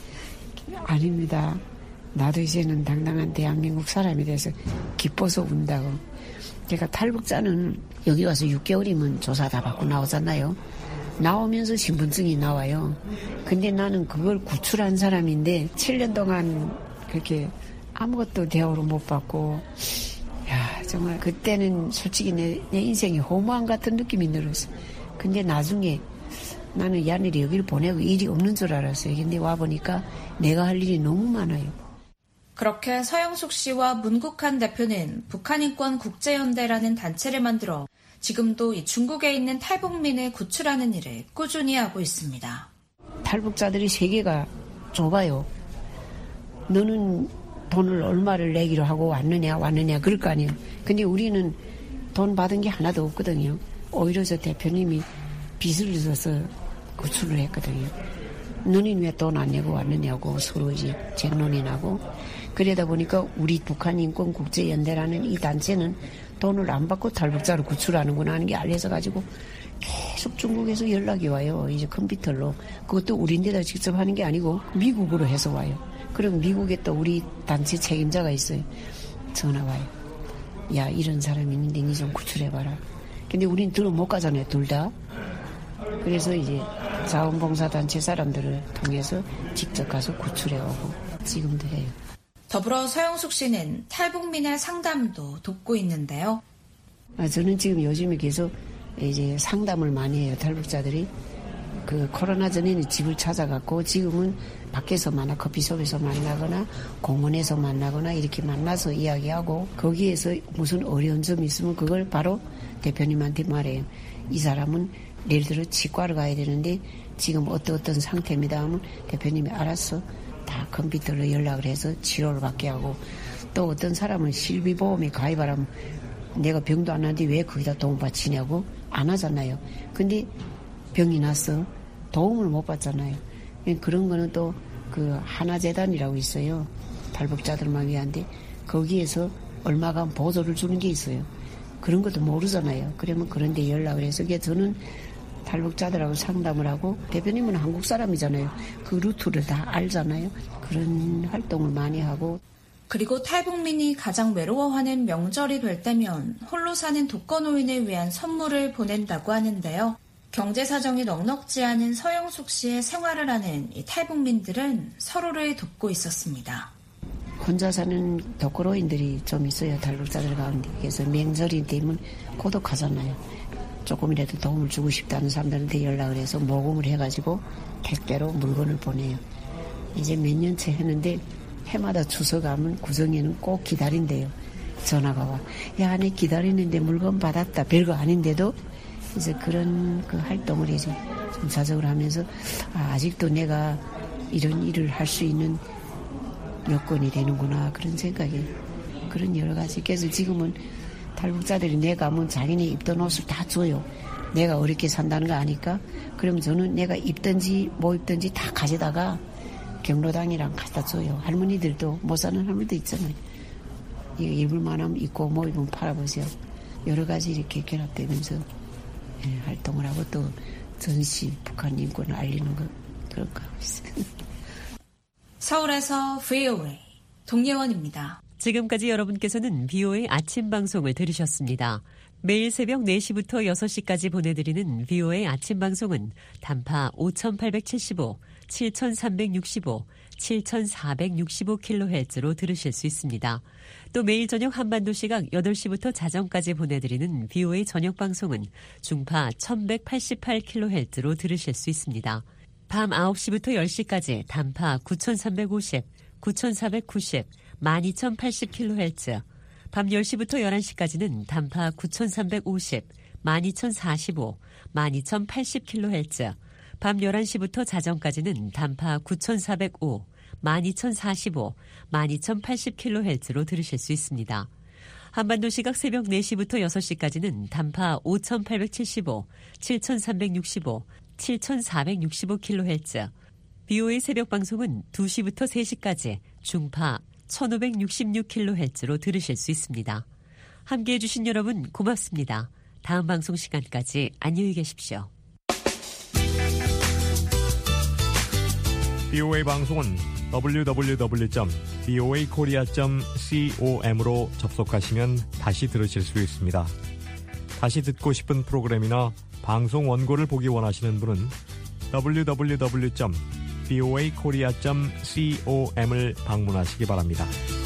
F: 아닙니다. 나도 이제는 당당한 대한민국 사람이 돼서 기뻐서 운다고. 그러니까 탈북자는 여기 와서 육 개월이면 조사 다 받고 나오잖아요. 나오면서 신분증이 나와요. 근데 나는 그걸 구출한 사람인데 칠 년 동안 그렇게 아무것도 대우를 못 받고 야 정말 그때는 솔직히 내, 내 인생이 허무한 같은 느낌이 들었어. 근데 나중에 나는 야늘이 여기를 보내고 일이 없는 줄 알았어요. 근데 와보니까 내가 할 일이 너무 많아요.
G: 그렇게 서영숙 씨와 문국한 대표는 북한인권국제연대라는 단체를 만들어 지금도 이 중국에 있는 탈북민을 구출하는 일을 꾸준히 하고 있습니다.
F: 탈북자들이 세계가 좁아요. 너는 돈을 얼마를 내기로 하고 왔느냐 왔느냐 그럴 거 아니에요. 근데 우리는 돈 받은 게 하나도 없거든요. 오히려 저 대표님이 빚을 져서 구출을 했거든요. 너는 왜 돈 안 내고 왔느냐고 서로 이제 쟁론이 나고 그러다 보니까 우리 북한인권국제연대라는 이 단체는 돈을 안 받고 탈북자를 구출하는구나 하는 게 알려져가지고 계속 중국에서 연락이 와요. 이제 컴퓨터로. 그것도 우리인데다 직접 하는 게 아니고 미국으로 해서 와요. 그럼 미국에 또 우리 단체 책임자가 있어요. 전화 와요. 야 이런 사람이 있는데 니 좀 구출해봐라. 근데 우린 들어 못 가잖아요. 둘 다. 그래서 이제 자원봉사단체 사람들을 통해서 직접 가서 구출해오고 지금도 해요.
G: 더불어 서영숙 씨는 탈북민의 상담도 돕고 있는데요.
F: 아, 저는 지금 요즘에 계속 이제 상담을 많이 해요. 탈북자들이. 그 코로나 전에는 집을 찾아갔고 지금은 밖에서 만나 커피숍에서 만나거나 공원에서 만나거나 이렇게 만나서 이야기하고 거기에서 무슨 어려운 점이 있으면 그걸 바로 대표님한테 말해요. 이 사람은 예를 들어 치과를 가야 되는데 지금 어떤 어떤 상태입니다 하면 대표님이 알았어. 다 컴퓨터로 연락을 해서 치료를 받게 하고 또 어떤 사람은 실비보험에 가입하라면 내가 병도 안 하는데 왜 거기다 돈 바치냐고 안 하잖아요. 근데 병이 났어. 도움을 못 받잖아요. 그런 거는 또 그 하나재단이라고 있어요. 탈북자들만 위한데 거기에서 얼마가 보조를 주는 게 있어요. 그런 것도 모르잖아요. 그러면 그런 데 연락을 해서 저는 탈북자들하고 상담을 하고 대표님은 한국 사람이잖아요. 그 루트를 다 알잖아요. 그런 활동을 많이 하고
G: 그리고 탈북민이 가장 외로워하는 명절이 될 때면 홀로 사는 독거노인을 위한 선물을 보낸다고 하는데요. 경제 사정이 넉넉지 않은 서영숙 씨의 생활을 하는 이 탈북민들은 서로를 돕고 있었습니다.
F: 혼자 사는 독거노인들이 좀 있어요. 탈북자들 가운데. 그래서 명절이 되면 고독하잖아요. 조금이라도 도움을 주고 싶다는 사람들한테 연락을 해서 모금을 해가지고 택배로 물건을 보내요. 이제 몇 년째 했는데 해마다 추석 가면 구정에는 꼭 기다린대요. 전화가 와. 야, 내 기다리는데 물건 받았다. 별거 아닌데도 이제 그런 그 활동을 이제 좀 자적으로 하면서 아, 아직도 내가 이런 일을 할 수 있는 여건이 되는구나 그런 생각이 그런 여러 가지. 그래서 지금은 탈북자들이 내 가면 자기네 입던 옷을 다 줘요. 내가 어렵게 산다는 거 아니까. 그럼 저는 내가 입든지 뭐 입든지 다 가져다가 경로당이랑 갖다 줘요. 할머니들도 못 사는 할머니도 있잖아요. 이거 입을만 하면 입고 뭐 입으면 팔아보세요. 여러 가지 이렇게 결합되면서 예, 활동을 하고 또 전시 북한 인권을 알리는 거 그런 거 하고 있어요.
G: 서울에서 브이오에이 동예원입니다.
H: 지금까지 여러분께서는 브이오에이 아침 방송을 들으셨습니다. 매일 새벽 네 시부터 여섯 시까지 보내드리는 브이오에이 아침 방송은 단파 오천팔백칠십오, 칠천삼백육십오, 칠천사백육십오 킬로헤르츠로 들으실 수 있습니다. 또 매일 저녁 한반도 시각 여덟 시부터 자정까지 보내드리는 브이오에이 저녁 방송은 중파 천백팔십팔 킬로헤르츠로 들으실 수 있습니다. 밤 아홉 시부터 열 시까지 단파 구천삼백오십, 구천사백구십, 만 이천팔십 킬로헤르츠, 밤 열 시부터 열한 시까지는 단파 구천삼백오십, 만 이천사십오, 만 이천팔십 킬로헤르츠, 밤 열한 시부터 자정까지는 단파 구천사백오, 만 이천사십오, 만 이천팔십 킬로헤르츠로 들으실 수 있습니다. 한반도 시각 새벽 네 시부터 여섯 시까지는 단파 오천팔백칠십오, 칠천삼백육십오, 칠천사백육십오 킬로헤르츠, 브이오에이 새벽 방송은 두 시부터 세 시까지 중파 천오백육십육 킬로헤르츠로 들으실 수 있습니다. 함께해 주신 여러분 고맙습니다. 다음 방송 시간까지 안녕히 계십시오.
I: 브이오에이 방송은 더블유 더블유 더블유 점 브이오에이 코리아 점 com으로 접속하시면 다시 들으실 수 있습니다. 다시 듣고 싶은 프로그램이나 방송 원고를 보기 원하시는 분은 더블유 더블유 더블유 점 브이오에이 코리아 점 com을 방문하시기 바랍니다.